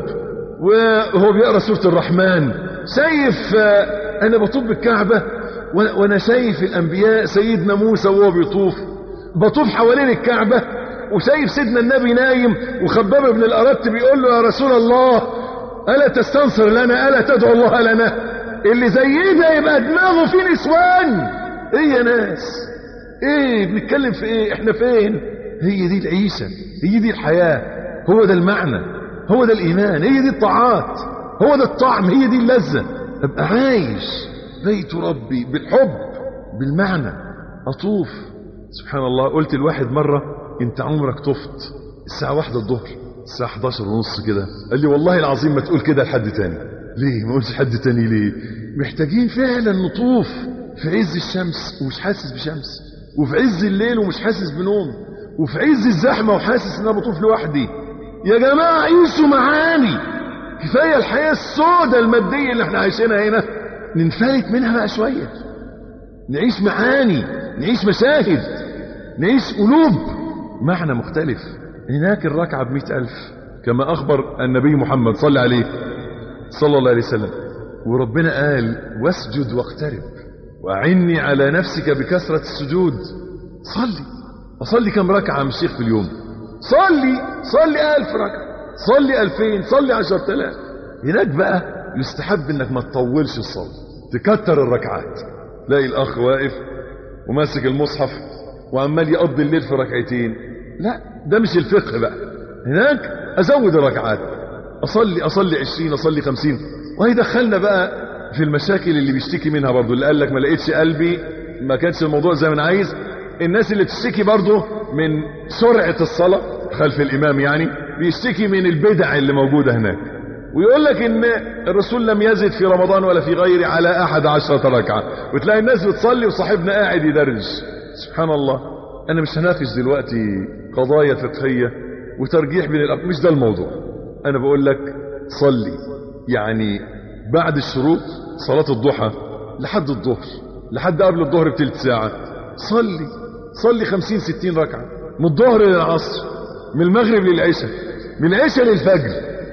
وهو بيقرأ سورة الرحمن، شايف انا بطوف بالكعبة وانا شايف الانبياء سيدنا موسى وهو بيطوف، بطوف حوالين الكعبة وشايف سيدنا النبي نايم وخباب بن الأرت بيقول له يا رسول الله ألا تستنصر لنا، ألا تدعو الله لنا. اللي زي ده يبقى دماغه في نسوان. ايه يا ناس، ايه بنتكلم في ايه، احنا فين؟ هي دي العيشة، هي دي الحياة، هو ده المعنى، هو ده الإيمان، هي دي الطاعات، هو ده الطعم، هي دي اللذة. ابقى عايش بيت ربي بالحب بالمعنى. أطوف. سبحان الله، قلت الواحد مرة انت عمرك طفت الساعة 1 الظهر، الساعة 11:30 كده، قال لي والله العظيم ما تقول كده لحد تاني. ليه ما قلتش حد تاني ليه؟ محتاجين فعلا نطوف في عز الشمس ومش حاسس بشمس، وفي عز الليل ومش حاسس بنوم، وفي عز الزحمة وحاسس ان انا بطوف لوحدي. يا جماعة عيشوا معاني، كفاية الحياة السوداء المادية اللي احنا عايشينها هنا، ننفلت منها بقى شوية، نعيش معاني، نعيش مشاهد، نعيش قلوب، معنى مختلف. هناك الركعة ب100,000 كما أخبر النبي محمد صلى عليه صلى الله عليه وسلم. وربنا قال واسجد واقترب وأعني على نفسك بكثرة السجود. أصلي كم ركعة من الشيخ في اليوم؟ صلي 1000 ركعة، صلي 2000، صلي 10,000. هناك بقى يستحب انك ما تطولش الصلاة، تكتر الركعات. تلاقي الأخ واقف وماسك المصحف وعمال يقضي الليل في ركعتين. لا، ده مش الفقه بقى. هناك أزود الركعات، أصلي 20، أصلي 50. وهيدخلنا بقى في المشاكل اللي بيشتكي منها برضو، اللي قال لك ما لقيتش قلبي، ما كانش الموضوع زي ما انا عايز. الناس اللي بتشتكي برضو من سرعة الصلاة خلف الإمام، يعني بيشتكي من البدع اللي موجودة هناك، ويقول لك ان الرسول لم يزد في رمضان ولا في غيره على 11 ركعة، وتلاقي الناس بتصلي وصاحبنا قاعد يدرج. سبحان الله. انا مش هناقش دلوقتي قضايا فقهية وترجيح بين الأب، مش ده الموضوع. انا بقول لك صلي، يعني بعد الشروق صلاة الضحى لحد الظهر، لحد قبل الظهر بتلت ساعة، صلي 50-60 ركعة، من الظهر للعصر، من المغرب للعشاء، من العشاء للفجر.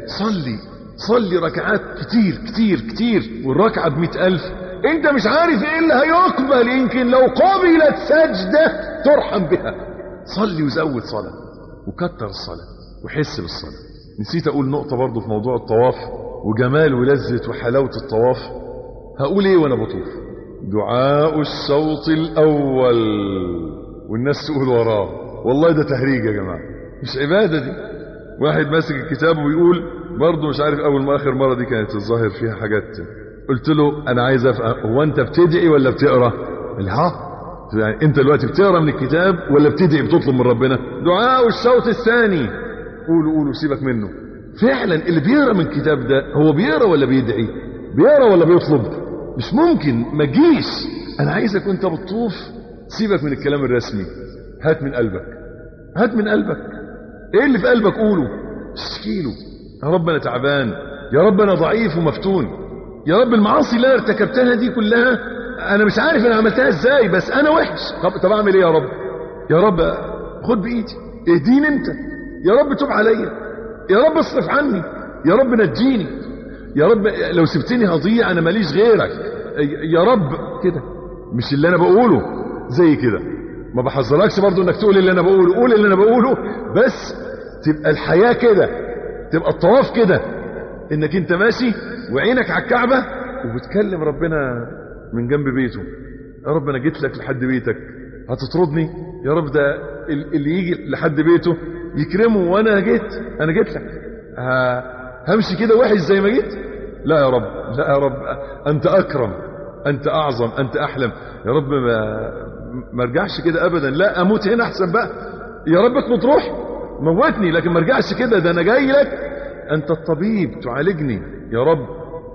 صلي ركعات كتير. والركعة ب100,000. انت مش عارف ايه اللي هيقبل، يمكن لو قبلت سجدة ترحم بها. صلي وزود صلاة وكتر الصلاة وحس بالصلاة. نسيت اقول نقطة برضو في موضوع الطواف وجمال ولذة وحلاوة الطواف. هقول ايه وانا بطوف؟ دعاء الشوط الاول، والناس تقول وراه. والله ده تهريج يا جماعة، مش عبادة دي. واحد ماسك الكتاب ويقول برضه مش عارف، اول ما اخر مرة دي كانت الظاهر فيها حاجات، قلت له انا عايز افهم، هو انت بتدعي ولا بتقرا؟ يعني انت دلوقتي بتقرا من الكتاب ولا بتدعي بتطلب من ربنا؟ دعاء الشوط الثاني، قولوا سيبك منه. فعلا اللي بيقرا من الكتاب ده هو بيقرا ولا بيدعي؟ بيقرا ولا بيطلب؟ مش ممكن ما تجيش. انا عايزك وانت بتطوف سيبك من الكلام الرسمي، هات من قلبك. ايه اللي في قلبك قوله، اشكيله. يا رب انا تعبان، يا رب انا ضعيف ومفتون، يا رب المعاصي اللي انا ارتكبتها دي كلها انا مش عارف انا عملتها ازاي، بس انا وحش. طب اعمل ايه يا رب؟ يا رب خد بايدي، اهديني انت، يا رب توب عليا، يا رب اصرف عني، يا رب نجيني، يا رب لو سبتني هضيع، انا ماليش غيرك يا رب. كده مش اللي انا بقوله زي كده. ما بحذركش برضو انك تقول اللي انا بقوله، قول اللي انا بقوله، بس تبقى الحياة كده، تبقى الطواف كده، انك انت ماشي وعينك على الكعبة وبتكلم ربنا من جنب بيته. يا رب انا جيت لك لحد بيتك، هتطردني؟ يا رب ده اللي يجي لحد بيته يكرمه، وانا جيت لك همشي كده وحش زي ما جيت؟ لا يا رب انت اكرم، انت اعظم، انت احلم. يا رب ما ارجعش كده ابدا، لا اموت هنا احسن بقى. يا رب تموت روح موتني، لكن ما ارجعش كده، ده انا جاي لك، انت الطبيب تعالجني. يا رب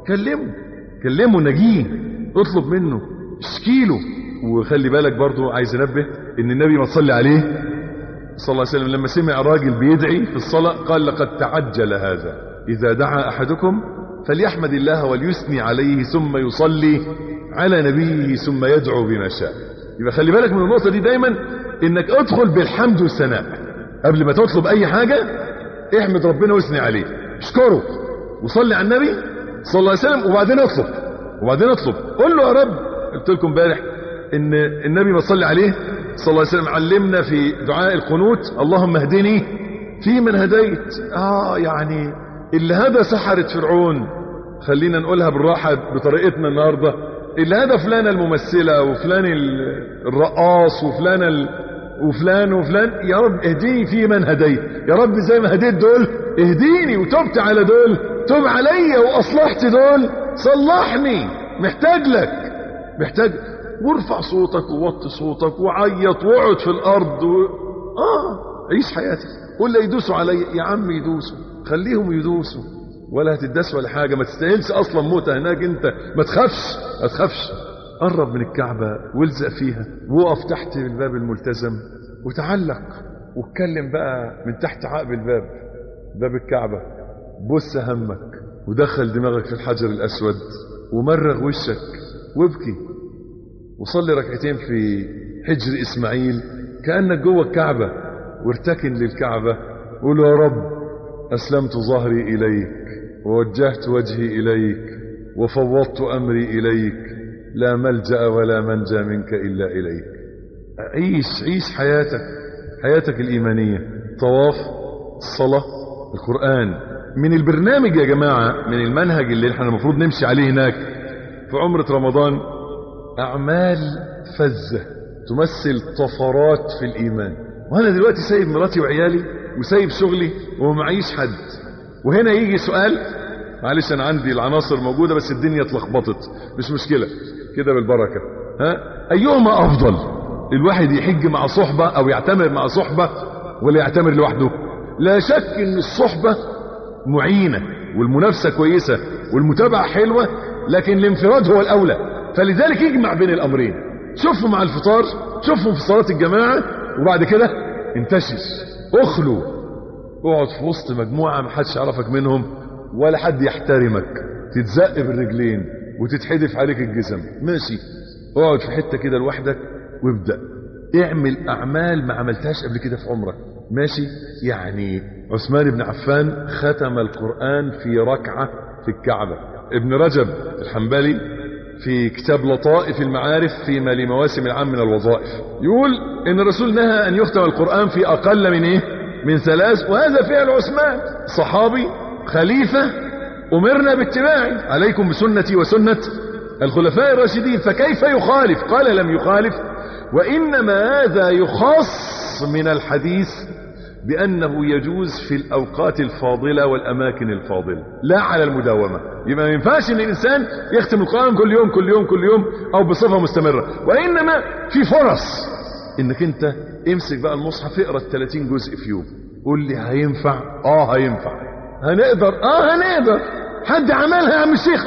كلمه نجيه، اطلب منه، اشكيله. وخلي بالك برضو عايز انبه ان النبي ما تصلي عليه صلى الله عليه وسلم لما سمع راجل بيدعي في الصلاة قال لقد تعجل هذا، اذا دعا احدكم فليحمد الله وليثني عليه ثم يصلي على نبيه ثم يدعو بما شاء. يبقى خلي بالك من النقطة دي دايما، انك ادخل بالحمد والثناء قبل ما تطلب اي حاجة. احمد ربنا واثني عليه، اشكره وصلي على النبي صلى الله عليه وسلم، وبعدين اطلب. قل له يا رب. قلت لكم امبارح ان النبي ما صلى عليه صلى الله عليه وسلم علمنا في دعاء القنوت اللهم اهدني في من هديت. يعني اللي هدى سحرة فرعون، خلينا نقولها بالراحة بطريقتنا النهاردة، اللي هدى فلانة الممثلة وفلان الرقاص وفلان يا رب اهديني في من هديت. يا رب زي ما هديت دول اهديني، وتبت على دول تب عليا، واصلحت دول صلحني. محتاج وارفع صوتك ووطي صوتك وعيط واقعد في الارض عيش حياتك. قول لي يدوسوا علي يا عم، يدوسوا، خليهم يدوسوا، ولا هتدس ولا حاجة، ما تستاهلش اصلا موتة هناك. انت ما تخافش قرب من الكعبة والزق فيها، وقف تحت الباب الملتزم وتعلق واتكلم بقى من تحت عقب الباب، باب الكعبة. بص همك ودخل دماغك في الحجر الأسود ومرغ وشك وابكي، وصلي ركعتين في حجر إسماعيل كأنك جوه الكعبة، وارتكن للكعبة قول يا رب أسلمت ظهري إليك ووجهت وجهي إليك وفوضت أمري إليك، لا ملجأ ولا منجى منك إلا إليك. عيش حياتك الإيمانية، طواف، الصلاة، القرآن. من البرنامج يا جماعة، من المنهج اللي احنا المفروض نمشي عليه هناك في عمرة رمضان، أعمال فزة تمثل طفرات في الإيمان. وأنا دلوقتي سايب مراتي وعيالي وسايب شغلي ومعيش حد، وهنا يجي سؤال، معلش أنا عندي العناصر موجودة بس الدنيا اتلخبطت، مش مشكلة كده بالبركة. أيهما أفضل؟ الواحد يحج مع صحبة أو يعتمر مع صحبة ولا يعتمر لوحده؟ لا شك ان الصحبة معينة والمنافسة كويسة والمتابعة حلوة، لكن الانفراد هو الأولى. فلذلك يجمع بين الأمرين، شوفوا مع الفطار، شوفوا في صلاة الجماعة، وبعد كده انتشر، اخلو، اقعد في وسط مجموعة ما حدش يعرفك منهم ولا حد يحترمك، تتزق بالرجلين وتتحدف عليك الجزم، ماشي، اقعد في حتة كده لوحدك وابدأ اعمل أعمال ما عملتهاش قبل كده في عمرك، ماشي. يعني عثمان بن عفان ختم القرآن في ركعة في الكعبة. ابن رجب الحنبلي في كتاب لطائف المعارف فيما لمواسم العام من الوظائف يقول ان الرسول نهى ان يختم القرآن في اقل من من 3، وهذا فعل عثمان صحابي خليفة امرنا باتباعه، عليكم بسنتي وسنة الخلفاء الراشدين، فكيف يخالف؟ قال لم يخالف، وانما هذا يخص من الحديث بأنه يجوز في الأوقات الفاضلة والأماكن الفاضلة، لا على المداومة. يبقى ما ينفعش ان الإنسان يختم القرآن كل يوم كل يوم كل يوم أو بصفة مستمرة، وإنما في فرص انك انت امسك بقى المصحف اقرأ 30 جزء في يوم. قول لي هينفع؟ هينفع. هنقدر؟ هنقدر. حد عملها يا عم الشيخ؟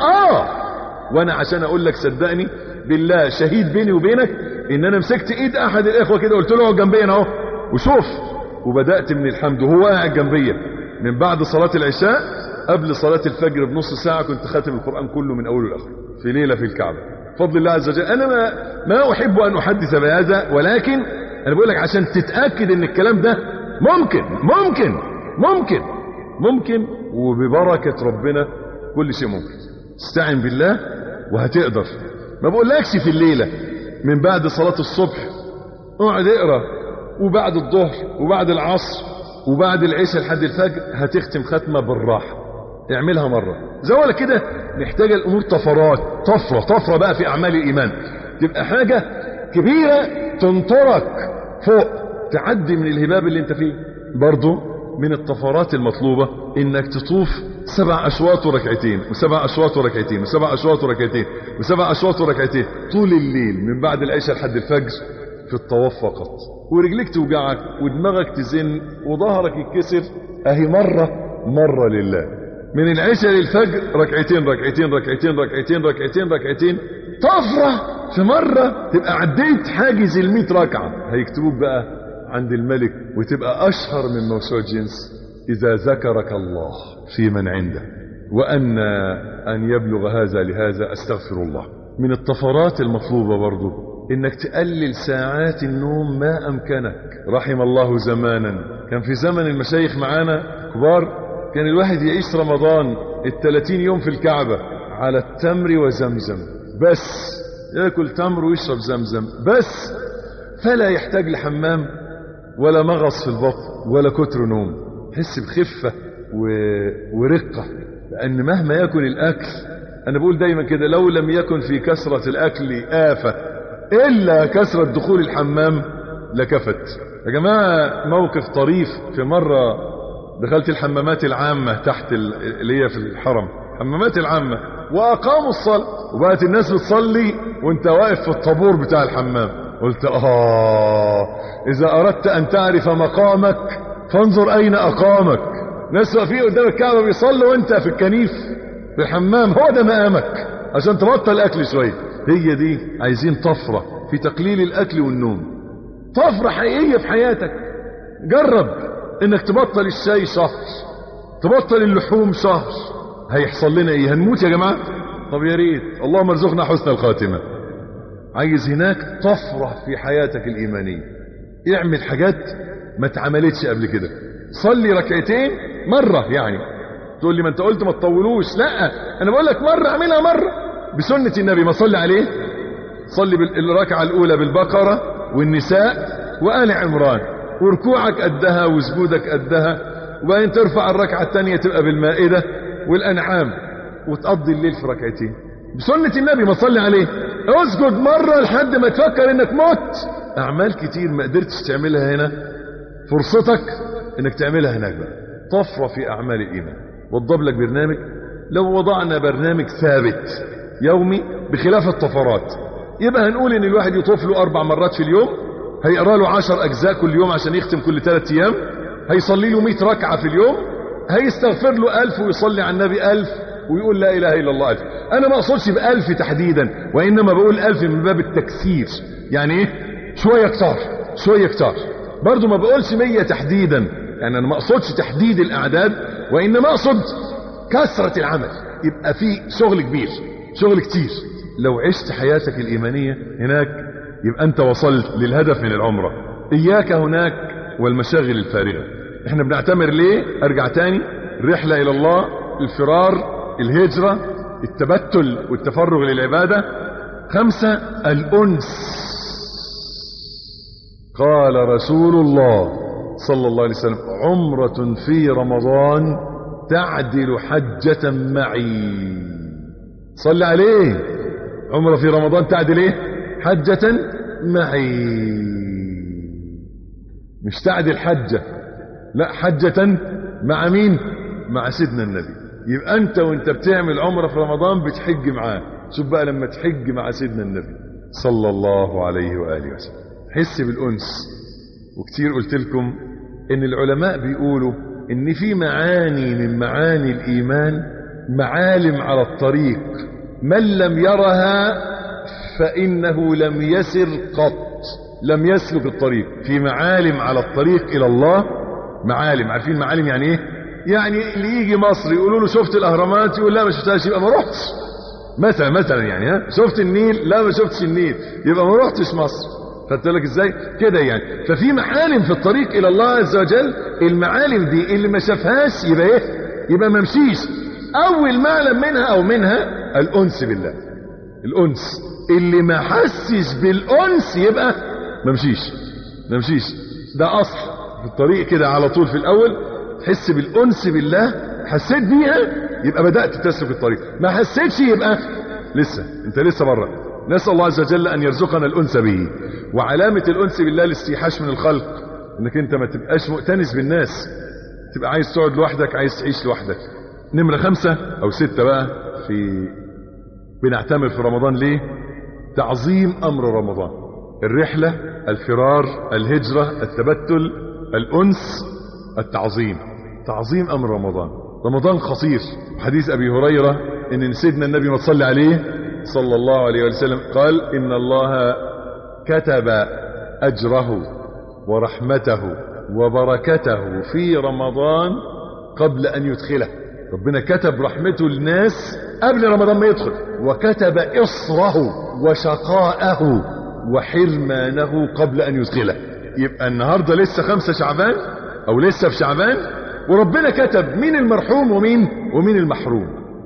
وانا عشان اقول لك صدقني بالله شهيد بيني وبينك ان انا مسكت ايد احد الاخوة كده قلت له اقعد جنبينا اهو وشوف، وبدأت من الحمد وهو قاعد جنبيا من بعد صلاة العشاء قبل صلاة الفجر بنص ساعة كنت خاتم القرآن كله من أوله لآخره في ليلة في الكعبة بفضل الله عز وجل. أنا ما أحب أن أحدث بهذا، ولكن أنا بقول لك عشان تتأكد أن الكلام ده ممكن ممكن ممكن ممكن وببركة ربنا كل شيء ممكن. استعن بالله وهتقدر. ما بقولكش في الليلة من بعد صلاة الصبح اقعد اقرأ، وبعد الظهر وبعد العصر وبعد العشاء لحد الفجر هتختم ختمة بالراحة. اعملها مرة زي كده. محتاجة الامور طفرات، طفرة بقى في اعمال الايمان، تبقى حاجة كبيرة تنطرك فوق، تعدي من الهباب اللي انت فيه. برضو من الطفرات المطلوبة انك تطوف 7 أشواط وركعتين و7 أشواط وركعتين و7 أشواط وركعتين و7 أشواط وركعتين طول الليل من بعد العشاء لحد الفجر في الطواف فقط، ورجلك توجعك ودماغك تزن وظهرك يتكسر، اهي مرة لله. من العشاء للفجر ركعتين ركعتين ركعتين ركعتين ركعتين ركعتين، طفرة في مرة تبقى عديت حاجز 100 ركعة. هيكتبوك بقى عند الملك وتبقى اشهر من موسوعة جنس اذا ذكرك الله في من عنده، وان يبلغ هذا لهذا استغفر الله. من الطفرات المطلوبة برضو انك تقلل ساعات النوم ما امكنك. رحم الله زمانا كان في زمن المشايخ معانا كبار كان الواحد يعيش رمضان 30 يوم في الكعبة على التمر وزمزم بس، ياكل تمر ويشرب زمزم بس، فلا يحتاج لحمام ولا مغص في البطن ولا كتر نوم، يحس بخفة ورقة، لأن مهما يكن الأكل، أنا بقول دايما كده، لو لم يكن في كثرة الأكل آفة إلا كثرة دخول الحمام لكفت. يا جماعة موقف طريف، في مرة دخلت الحمامات العامة تحت اللي هي في الحرم، حمامات العامة، وأقاموا الصلاة وبقت الناس بتصلي وانت واقف في الطابور بتاع الحمام. قلت إذا أردت أن تعرف مقامك فانظر أين أقامك. ناس واقفين قدام الكعبة بيصلوا وانت في الكنيف في الحمام، هو ده مقامك عشان تبطل أكل شوية. هي دي. عايزين طفرة في تقليل الاكل والنوم، طفرة حقيقية في حياتك. جرب انك تبطل الشاي شهر، تبطل اللحوم شهر. هيحصل لنا ايه؟ هنموت يا جماعة. طب يا ريت اللهم ارزقنا حسن الخاتمة. عايز هناك طفرة في حياتك الإيمانية. اعمل حاجات ما اتعملتش قبل كده. صلي ركعتين مرة. يعني تقول لي ما انت قلت ما تطولوش. لا، انا بقول لك مرة اعملها مرة بسنة النبي ما صلي عليه. صلي بالركعة الاولى بالبقرة والنساء وآل عمران، وركوعك قدها وسجودك قدها، وبعدين ترفع الركعة الثانية تبقى بالمائدة والأنعام، وتقضي الليل في ركعتين بسنة النبي ما صلي عليه. اسجد مرة لحد ما تفكر انك مت. اعمال كتير ما قدرتش تعملها هنا، فرصتك انك تعملها هناك بقى. طفرة في اعمال الايمان. وضب لك برنامج. لو وضعنا برنامج ثابت يومي بخلاف الطفرات، يبقى هنقول ان الواحد يطوف له 4 مرات في اليوم، هيقرا له 10 اجزاء كل يوم عشان يختم كل 3 ايام، هيصلي له 100 ركعة في اليوم، هيستغفر له 1000 ويصلي على النبي 1000 ويقول لا اله الا الله 1000. انا ما اقصدش ب1000 تحديدا، وانما بقول 1000 من باب التكثير. يعني ايه؟ شوية كتار شوية كتار. برضو ما بقولش 100 تحديدا، يعني انا ما اقصدش تحديد الاعداد، وانما اقصد كثرة العمل. يبقى في شغل كبير، شغل كتير. لو عشت حياتك الايمانية هناك يبقى انت وصلت للهدف من العمرة. اياك هناك والمشاغل الفارغة. احنا بنعتمر ليه؟ ارجع تاني. الرحلة الى الله، الفرار، الهجرة، التبتل والتفرغ للعبادة. 5 الأنس. قال رسول الله صلى الله عليه وسلم: عمرة في رمضان تعدل حجة معي. صلى عليه. عمرة في رمضان تعدل ايه؟ حجة معي. مش تعدل حجة، لا، حجة مع مين؟ مع سيدنا النبي. يبقى انت وانت بتعمل عمرة في رمضان بتحج معاه. شوف بقى لما تحج مع سيدنا النبي صلى الله عليه وآله وسلم، حس بالأنس. وكتير قلت لكم ان العلماء بيقولوا ان في معاني من معاني الإيمان، معالم على الطريق، من لم يرها فإنه لم يسر قط، لم يسلك الطريق. في معالم على الطريق إلى الله. معالم، عارفين معالم يعني ايه؟ يعني اللي يجي مصر يقولوا له شفت الأهرامات، يقول لا ما شفتهاش، يبقى ما رحتش. مثلا يعني ها، شفت النيل؟ لا ما شفتش النيل، يبقى ما رحتش مصر. خدت بالك ازاي كده؟ يعني ففي معالم في الطريق الى الله عز وجل. المعالم دي اللي ما شافهاش يبقى ايه؟ يبقى ما مشيش. اول معلم منها او منها الانس بالله. الانس. اللي ما حسش بالانس يبقى ما مشيش. ده اصل في الطريق كده على طول. في الاول تحس بالانس بالله، حسيت بيها يبقى بدأت تسلك الطريق. ما حسيتش يبقى انت لسه بره. نسأل الله عز وجل ان يرزقنا الانس به. وعلامة الانس بالله الاستيحاش من الخلق، انك انت ما تبقاش مؤتنس بالناس، تبقى عايز تقعد لوحدك، عايز تعيش لوحدك. نمرة 5 أو 6 بقى في بنعتمر في رمضان ليه؟ تعظيم امر رمضان. الرحلة، الفرار، الهجرة، التبتل، الانس، التعظيم. تعظيم امر رمضان. رمضان خطير. حديث ابي هريرة ان سيدنا النبي ما تصلي عليه صلى الله عليه وسلم قال: ان الله كتب اجره ورحمته وبركته في رمضان قبل ان يدخله. ربنا كتب رحمته للناس قبل رمضان ما يدخل، وكتب اصره وشقاءه وحرمانه قبل ان يدخله. يبقى النهاردة لسه 5 شعبان او لسه في شعبان، وربنا كتب مين المرحوم ومين المحروم.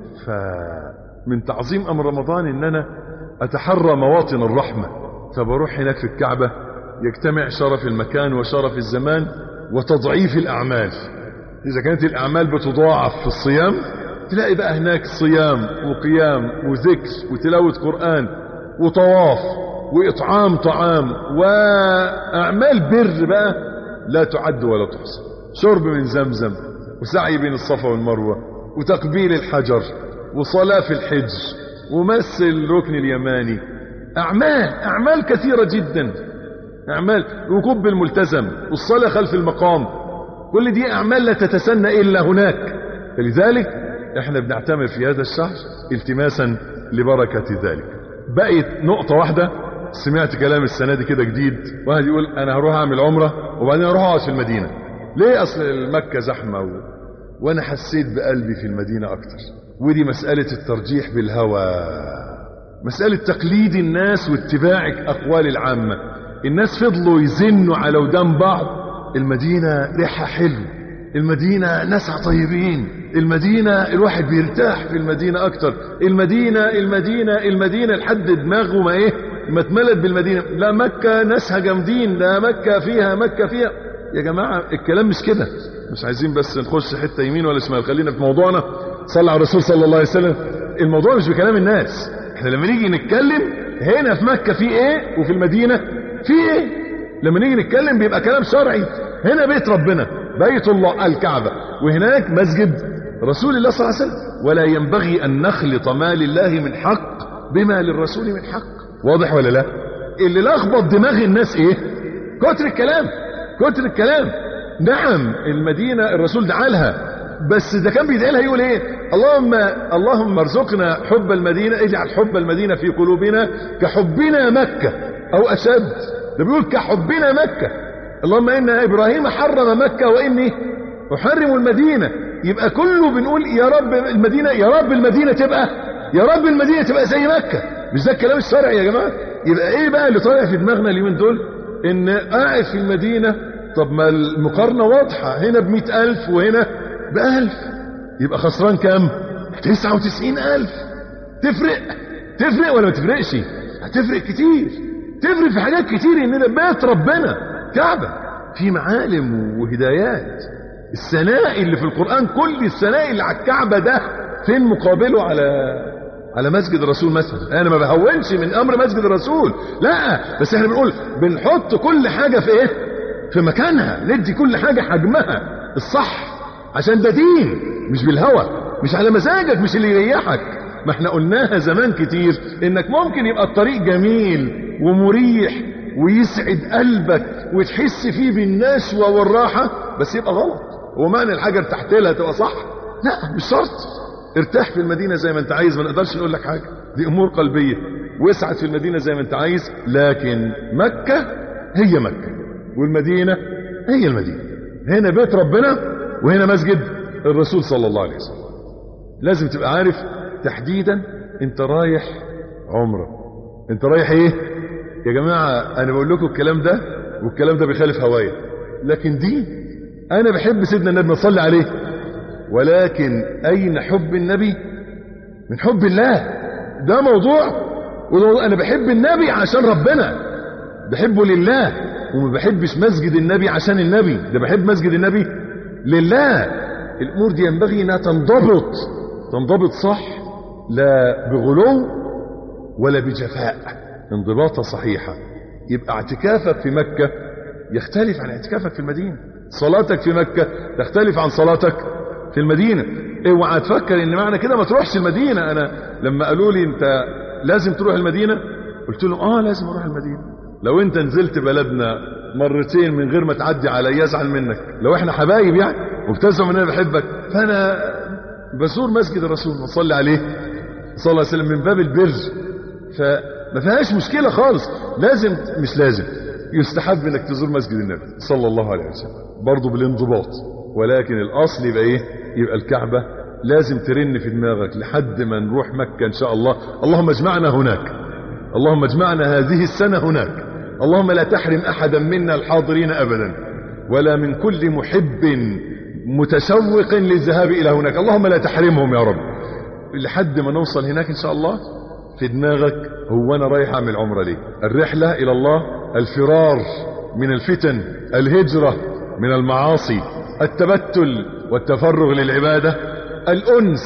فمن تعظيم امر رمضان ان انا اتحرى مواطن الرحمة. فبروح هناك في الكعبة يجتمع شرف المكان وشرف الزمان وتضعيف الاعمال. اذا كانت الاعمال بتضاعف في الصيام، تلاقي بقى هناك صيام وقيام وذكر وتلاوة قرآن وطواف واطعام طعام واعمال بر بقى لا تعد ولا تحصى. شرب من زمزم، وسعي بين الصفا والمروة، وتقبيل الحجر، وصلاة في الحج، ومس الركن اليماني. اعمال كثيرة جدا. اعمال ركوب بالملتزم، والصلاة خلف المقام. كل دي اعمال لا تتسنى الا هناك. فلذلك احنا بنعتمر في هذا الشهر التماسا لبركة ذلك. بقيت نقطة واحدة. سمعت كلام السنة دي كده جديد، واحد يقول انا هروح اعمل عمرة وبعدين اروح اقعد في المدينة. ليه؟ اصل مكة زحمة وانا حسيت بقلبي في المدينة اكتر. ودي مسألة الترجيح بالهوى، مسألة تقليد الناس واتباع اقوال العامة. الناس فضلوا يزنوا على ودان بعض. المدينة ريحها حلو، المدينة ناسها طيبين، المدينة الواحد بيرتاح في المدينة اكتر، المدينة لحد دماغه ما اتملت بالمدينة. لا مكة ناسها جامدين، لا مكة فيها يا جماعة الكلام مش كده. مش عايزين بس نخش حتة يمين ولا شمال، خلينا في موضوعنا. صلى على الرسول صلى الله عليه وسلم. الموضوع مش بكلام الناس. احنا لما نيجي نتكلم هنا في مكة في ايه وفي المدينة في ايه، لما نيجي نتكلم بيبقى كلام شرعي. هنا بيت ربنا، بيت الله الكعبة، وهناك مسجد رسول الله صلى الله عليه وسلم. ولا ينبغي ان نخلط ما لله من حق بما للرسول من حق. واضح ولا لا؟ اللي لخبط دماغ الناس ايه؟ كتر الكلام. نعم المدينة الرسول دعا لها، بس ده كان بيدعي لها يقول ايه؟ اللهم ارزقنا حب المدينة، اجعل حب المدينة في قلوبنا كحبنا مكة او اشد. ده بيقول كحبنا مكة. اللهم ان ابراهيم حرم مكة واني احرم المدينة. يبقى كله بنقول يا رب المدينة تبقى زي مكة. مش ده الكلام الشرعي يا جماعة؟ يبقى ايه بقى اللي طالع في دماغنا اليومين دول؟ ان قاعد في المدينة. طب ما المقارنة واضحة، هنا ب100,000 وهنا ب1000، يبقى خسران كام؟ 99,000. تفرق ولا ما تفرقش؟ هتفرق كتير، تفرق في حاجات كتير. اننا بيت ربنا كعبة في معالم وهدايات. الثناء اللي في القرآن، كل الثناء اللي على الكعبة ده فين مقابله على مسجد الرسول مثلا؟ انا ما بهونش من امر مسجد الرسول، لا، بس احنا بنقول بنحط كل حاجة في ايه؟ في مكانها، ندي كل حاجة حجمها الصح، عشان ده دين، مش بالهوى، مش على مزاجك، مش اللي يريحك. ما احنا قلناها زمان كتير، انك ممكن يبقى الطريق جميل ومريح ويسعد قلبك وتحس فيه بالنشوة والراحة، بس يبقى غلط. هو معنى الحاجة ارتحت لها تبقى صح؟ لا، مش شرط. ارتاح في المدينة زي ما انت عايز، ما نقدرش نقول لك حاجة، دي امور قلبية. واسعد في المدينة زي ما انت عايز، لكن مكة هي مكة والمدينة هي المدينة. هنا بيت ربنا وهنا مسجد الرسول صلى الله عليه وسلم. لازم تبقى عارف تحديدا انت رايح عمرة، انت رايح ايه يا جماعة. انا بقول لكم الكلام ده، والكلام ده بيخالف هوايا، لكن دي انا بحب سيدنا النبي نصلي عليه، ولكن اين حب النبي من حب الله؟ ده موضوع. انا بحب النبي عشان ربنا، بحبه لله، وما بحبش مسجد النبي عشان النبي، ده بحب مسجد النبي لله. الامور دي ينبغي انها تنضبط صح، لا بغلو ولا بجفاء، انضباطها صحيحة. يبقى اعتكافك في مكة يختلف عن اعتكافك في المدينة، صلاتك في مكة تختلف عن صلاتك في المدينة. اوعى تفكر ان معنى كده ما تروحش المدينة. انا لما قالوا لي انت لازم تروح المدينة، قلت لهم لازم اروح المدينة. لو انت نزلت بلدنا مرتين من غير ما تعدي علي يزعل منك، لو احنا حبايب يعني وبتزعم ان انا بحبك. فانا بزور مسجد الرسول وصلي عليه صلى الله عليه وسلم من باب البر، فما فيهاش مشكلة خالص. مش لازم، يستحب انك تزور مسجد النبي صلى الله عليه وسلم برضو بالانضباط، ولكن الاصل يبقى ايه؟ يبقى الكعبة لازم ترن في دماغك لحد ما نروح مكة ان شاء الله. اللهم اجمعنا هناك، اللهم اجمعنا هذه السنة هناك. اللهم لا تحرم احدا منا الحاضرين ابدا، ولا من كل محب متشوق للذهاب الى هناك، اللهم لا تحرمهم يا رب. لحد ما نوصل هناك ان شاء الله في دماغك هو انا رايح اعمل عمرة ليه؟ الرحلة الى الله، الفرار من الفتن، الهجرة من المعاصي، التبتل والتفرغ للعبادة، الانس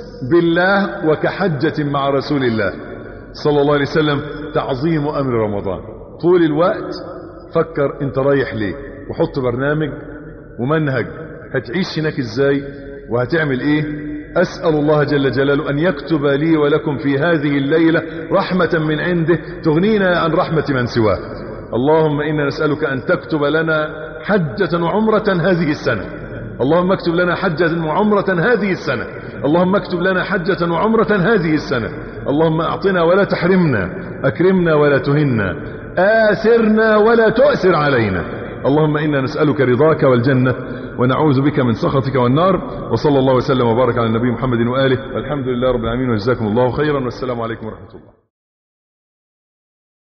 بالله وكحجة مع رسول الله صلى الله عليه وسلم، تعظيم امر رمضان. طول الوقت فكر انت رايح ليه، وحط برنامج ومنهج هتعيش هناك ازاي وهتعمل ايه. اسأل الله جل جلاله ان يكتب لي ولكم في هذه الليلة رحمة من عنده تغنينا عن رحمة من سواه. اللهم انا نسألك ان تكتب لنا حجة وعمرة هذه السنة، اللهم اكتب لنا حجة وعمرة هذه السنة، اللهم اكتب لنا حجة وعمرة هذه السنة، اللهم أعطنا ولا تحرمنا، أكرمنا ولا تهنا، آثرنا ولا تؤثر علينا. اللهم إنا نسألك رضاك والجنة ونعوذ بك من سخطك والنار. وصلى الله وسلم وبارك على النبي محمد وآله، والحمد لله رب العالمين، وجزاكم الله خيرا، والسلام عليكم ورحمة الله.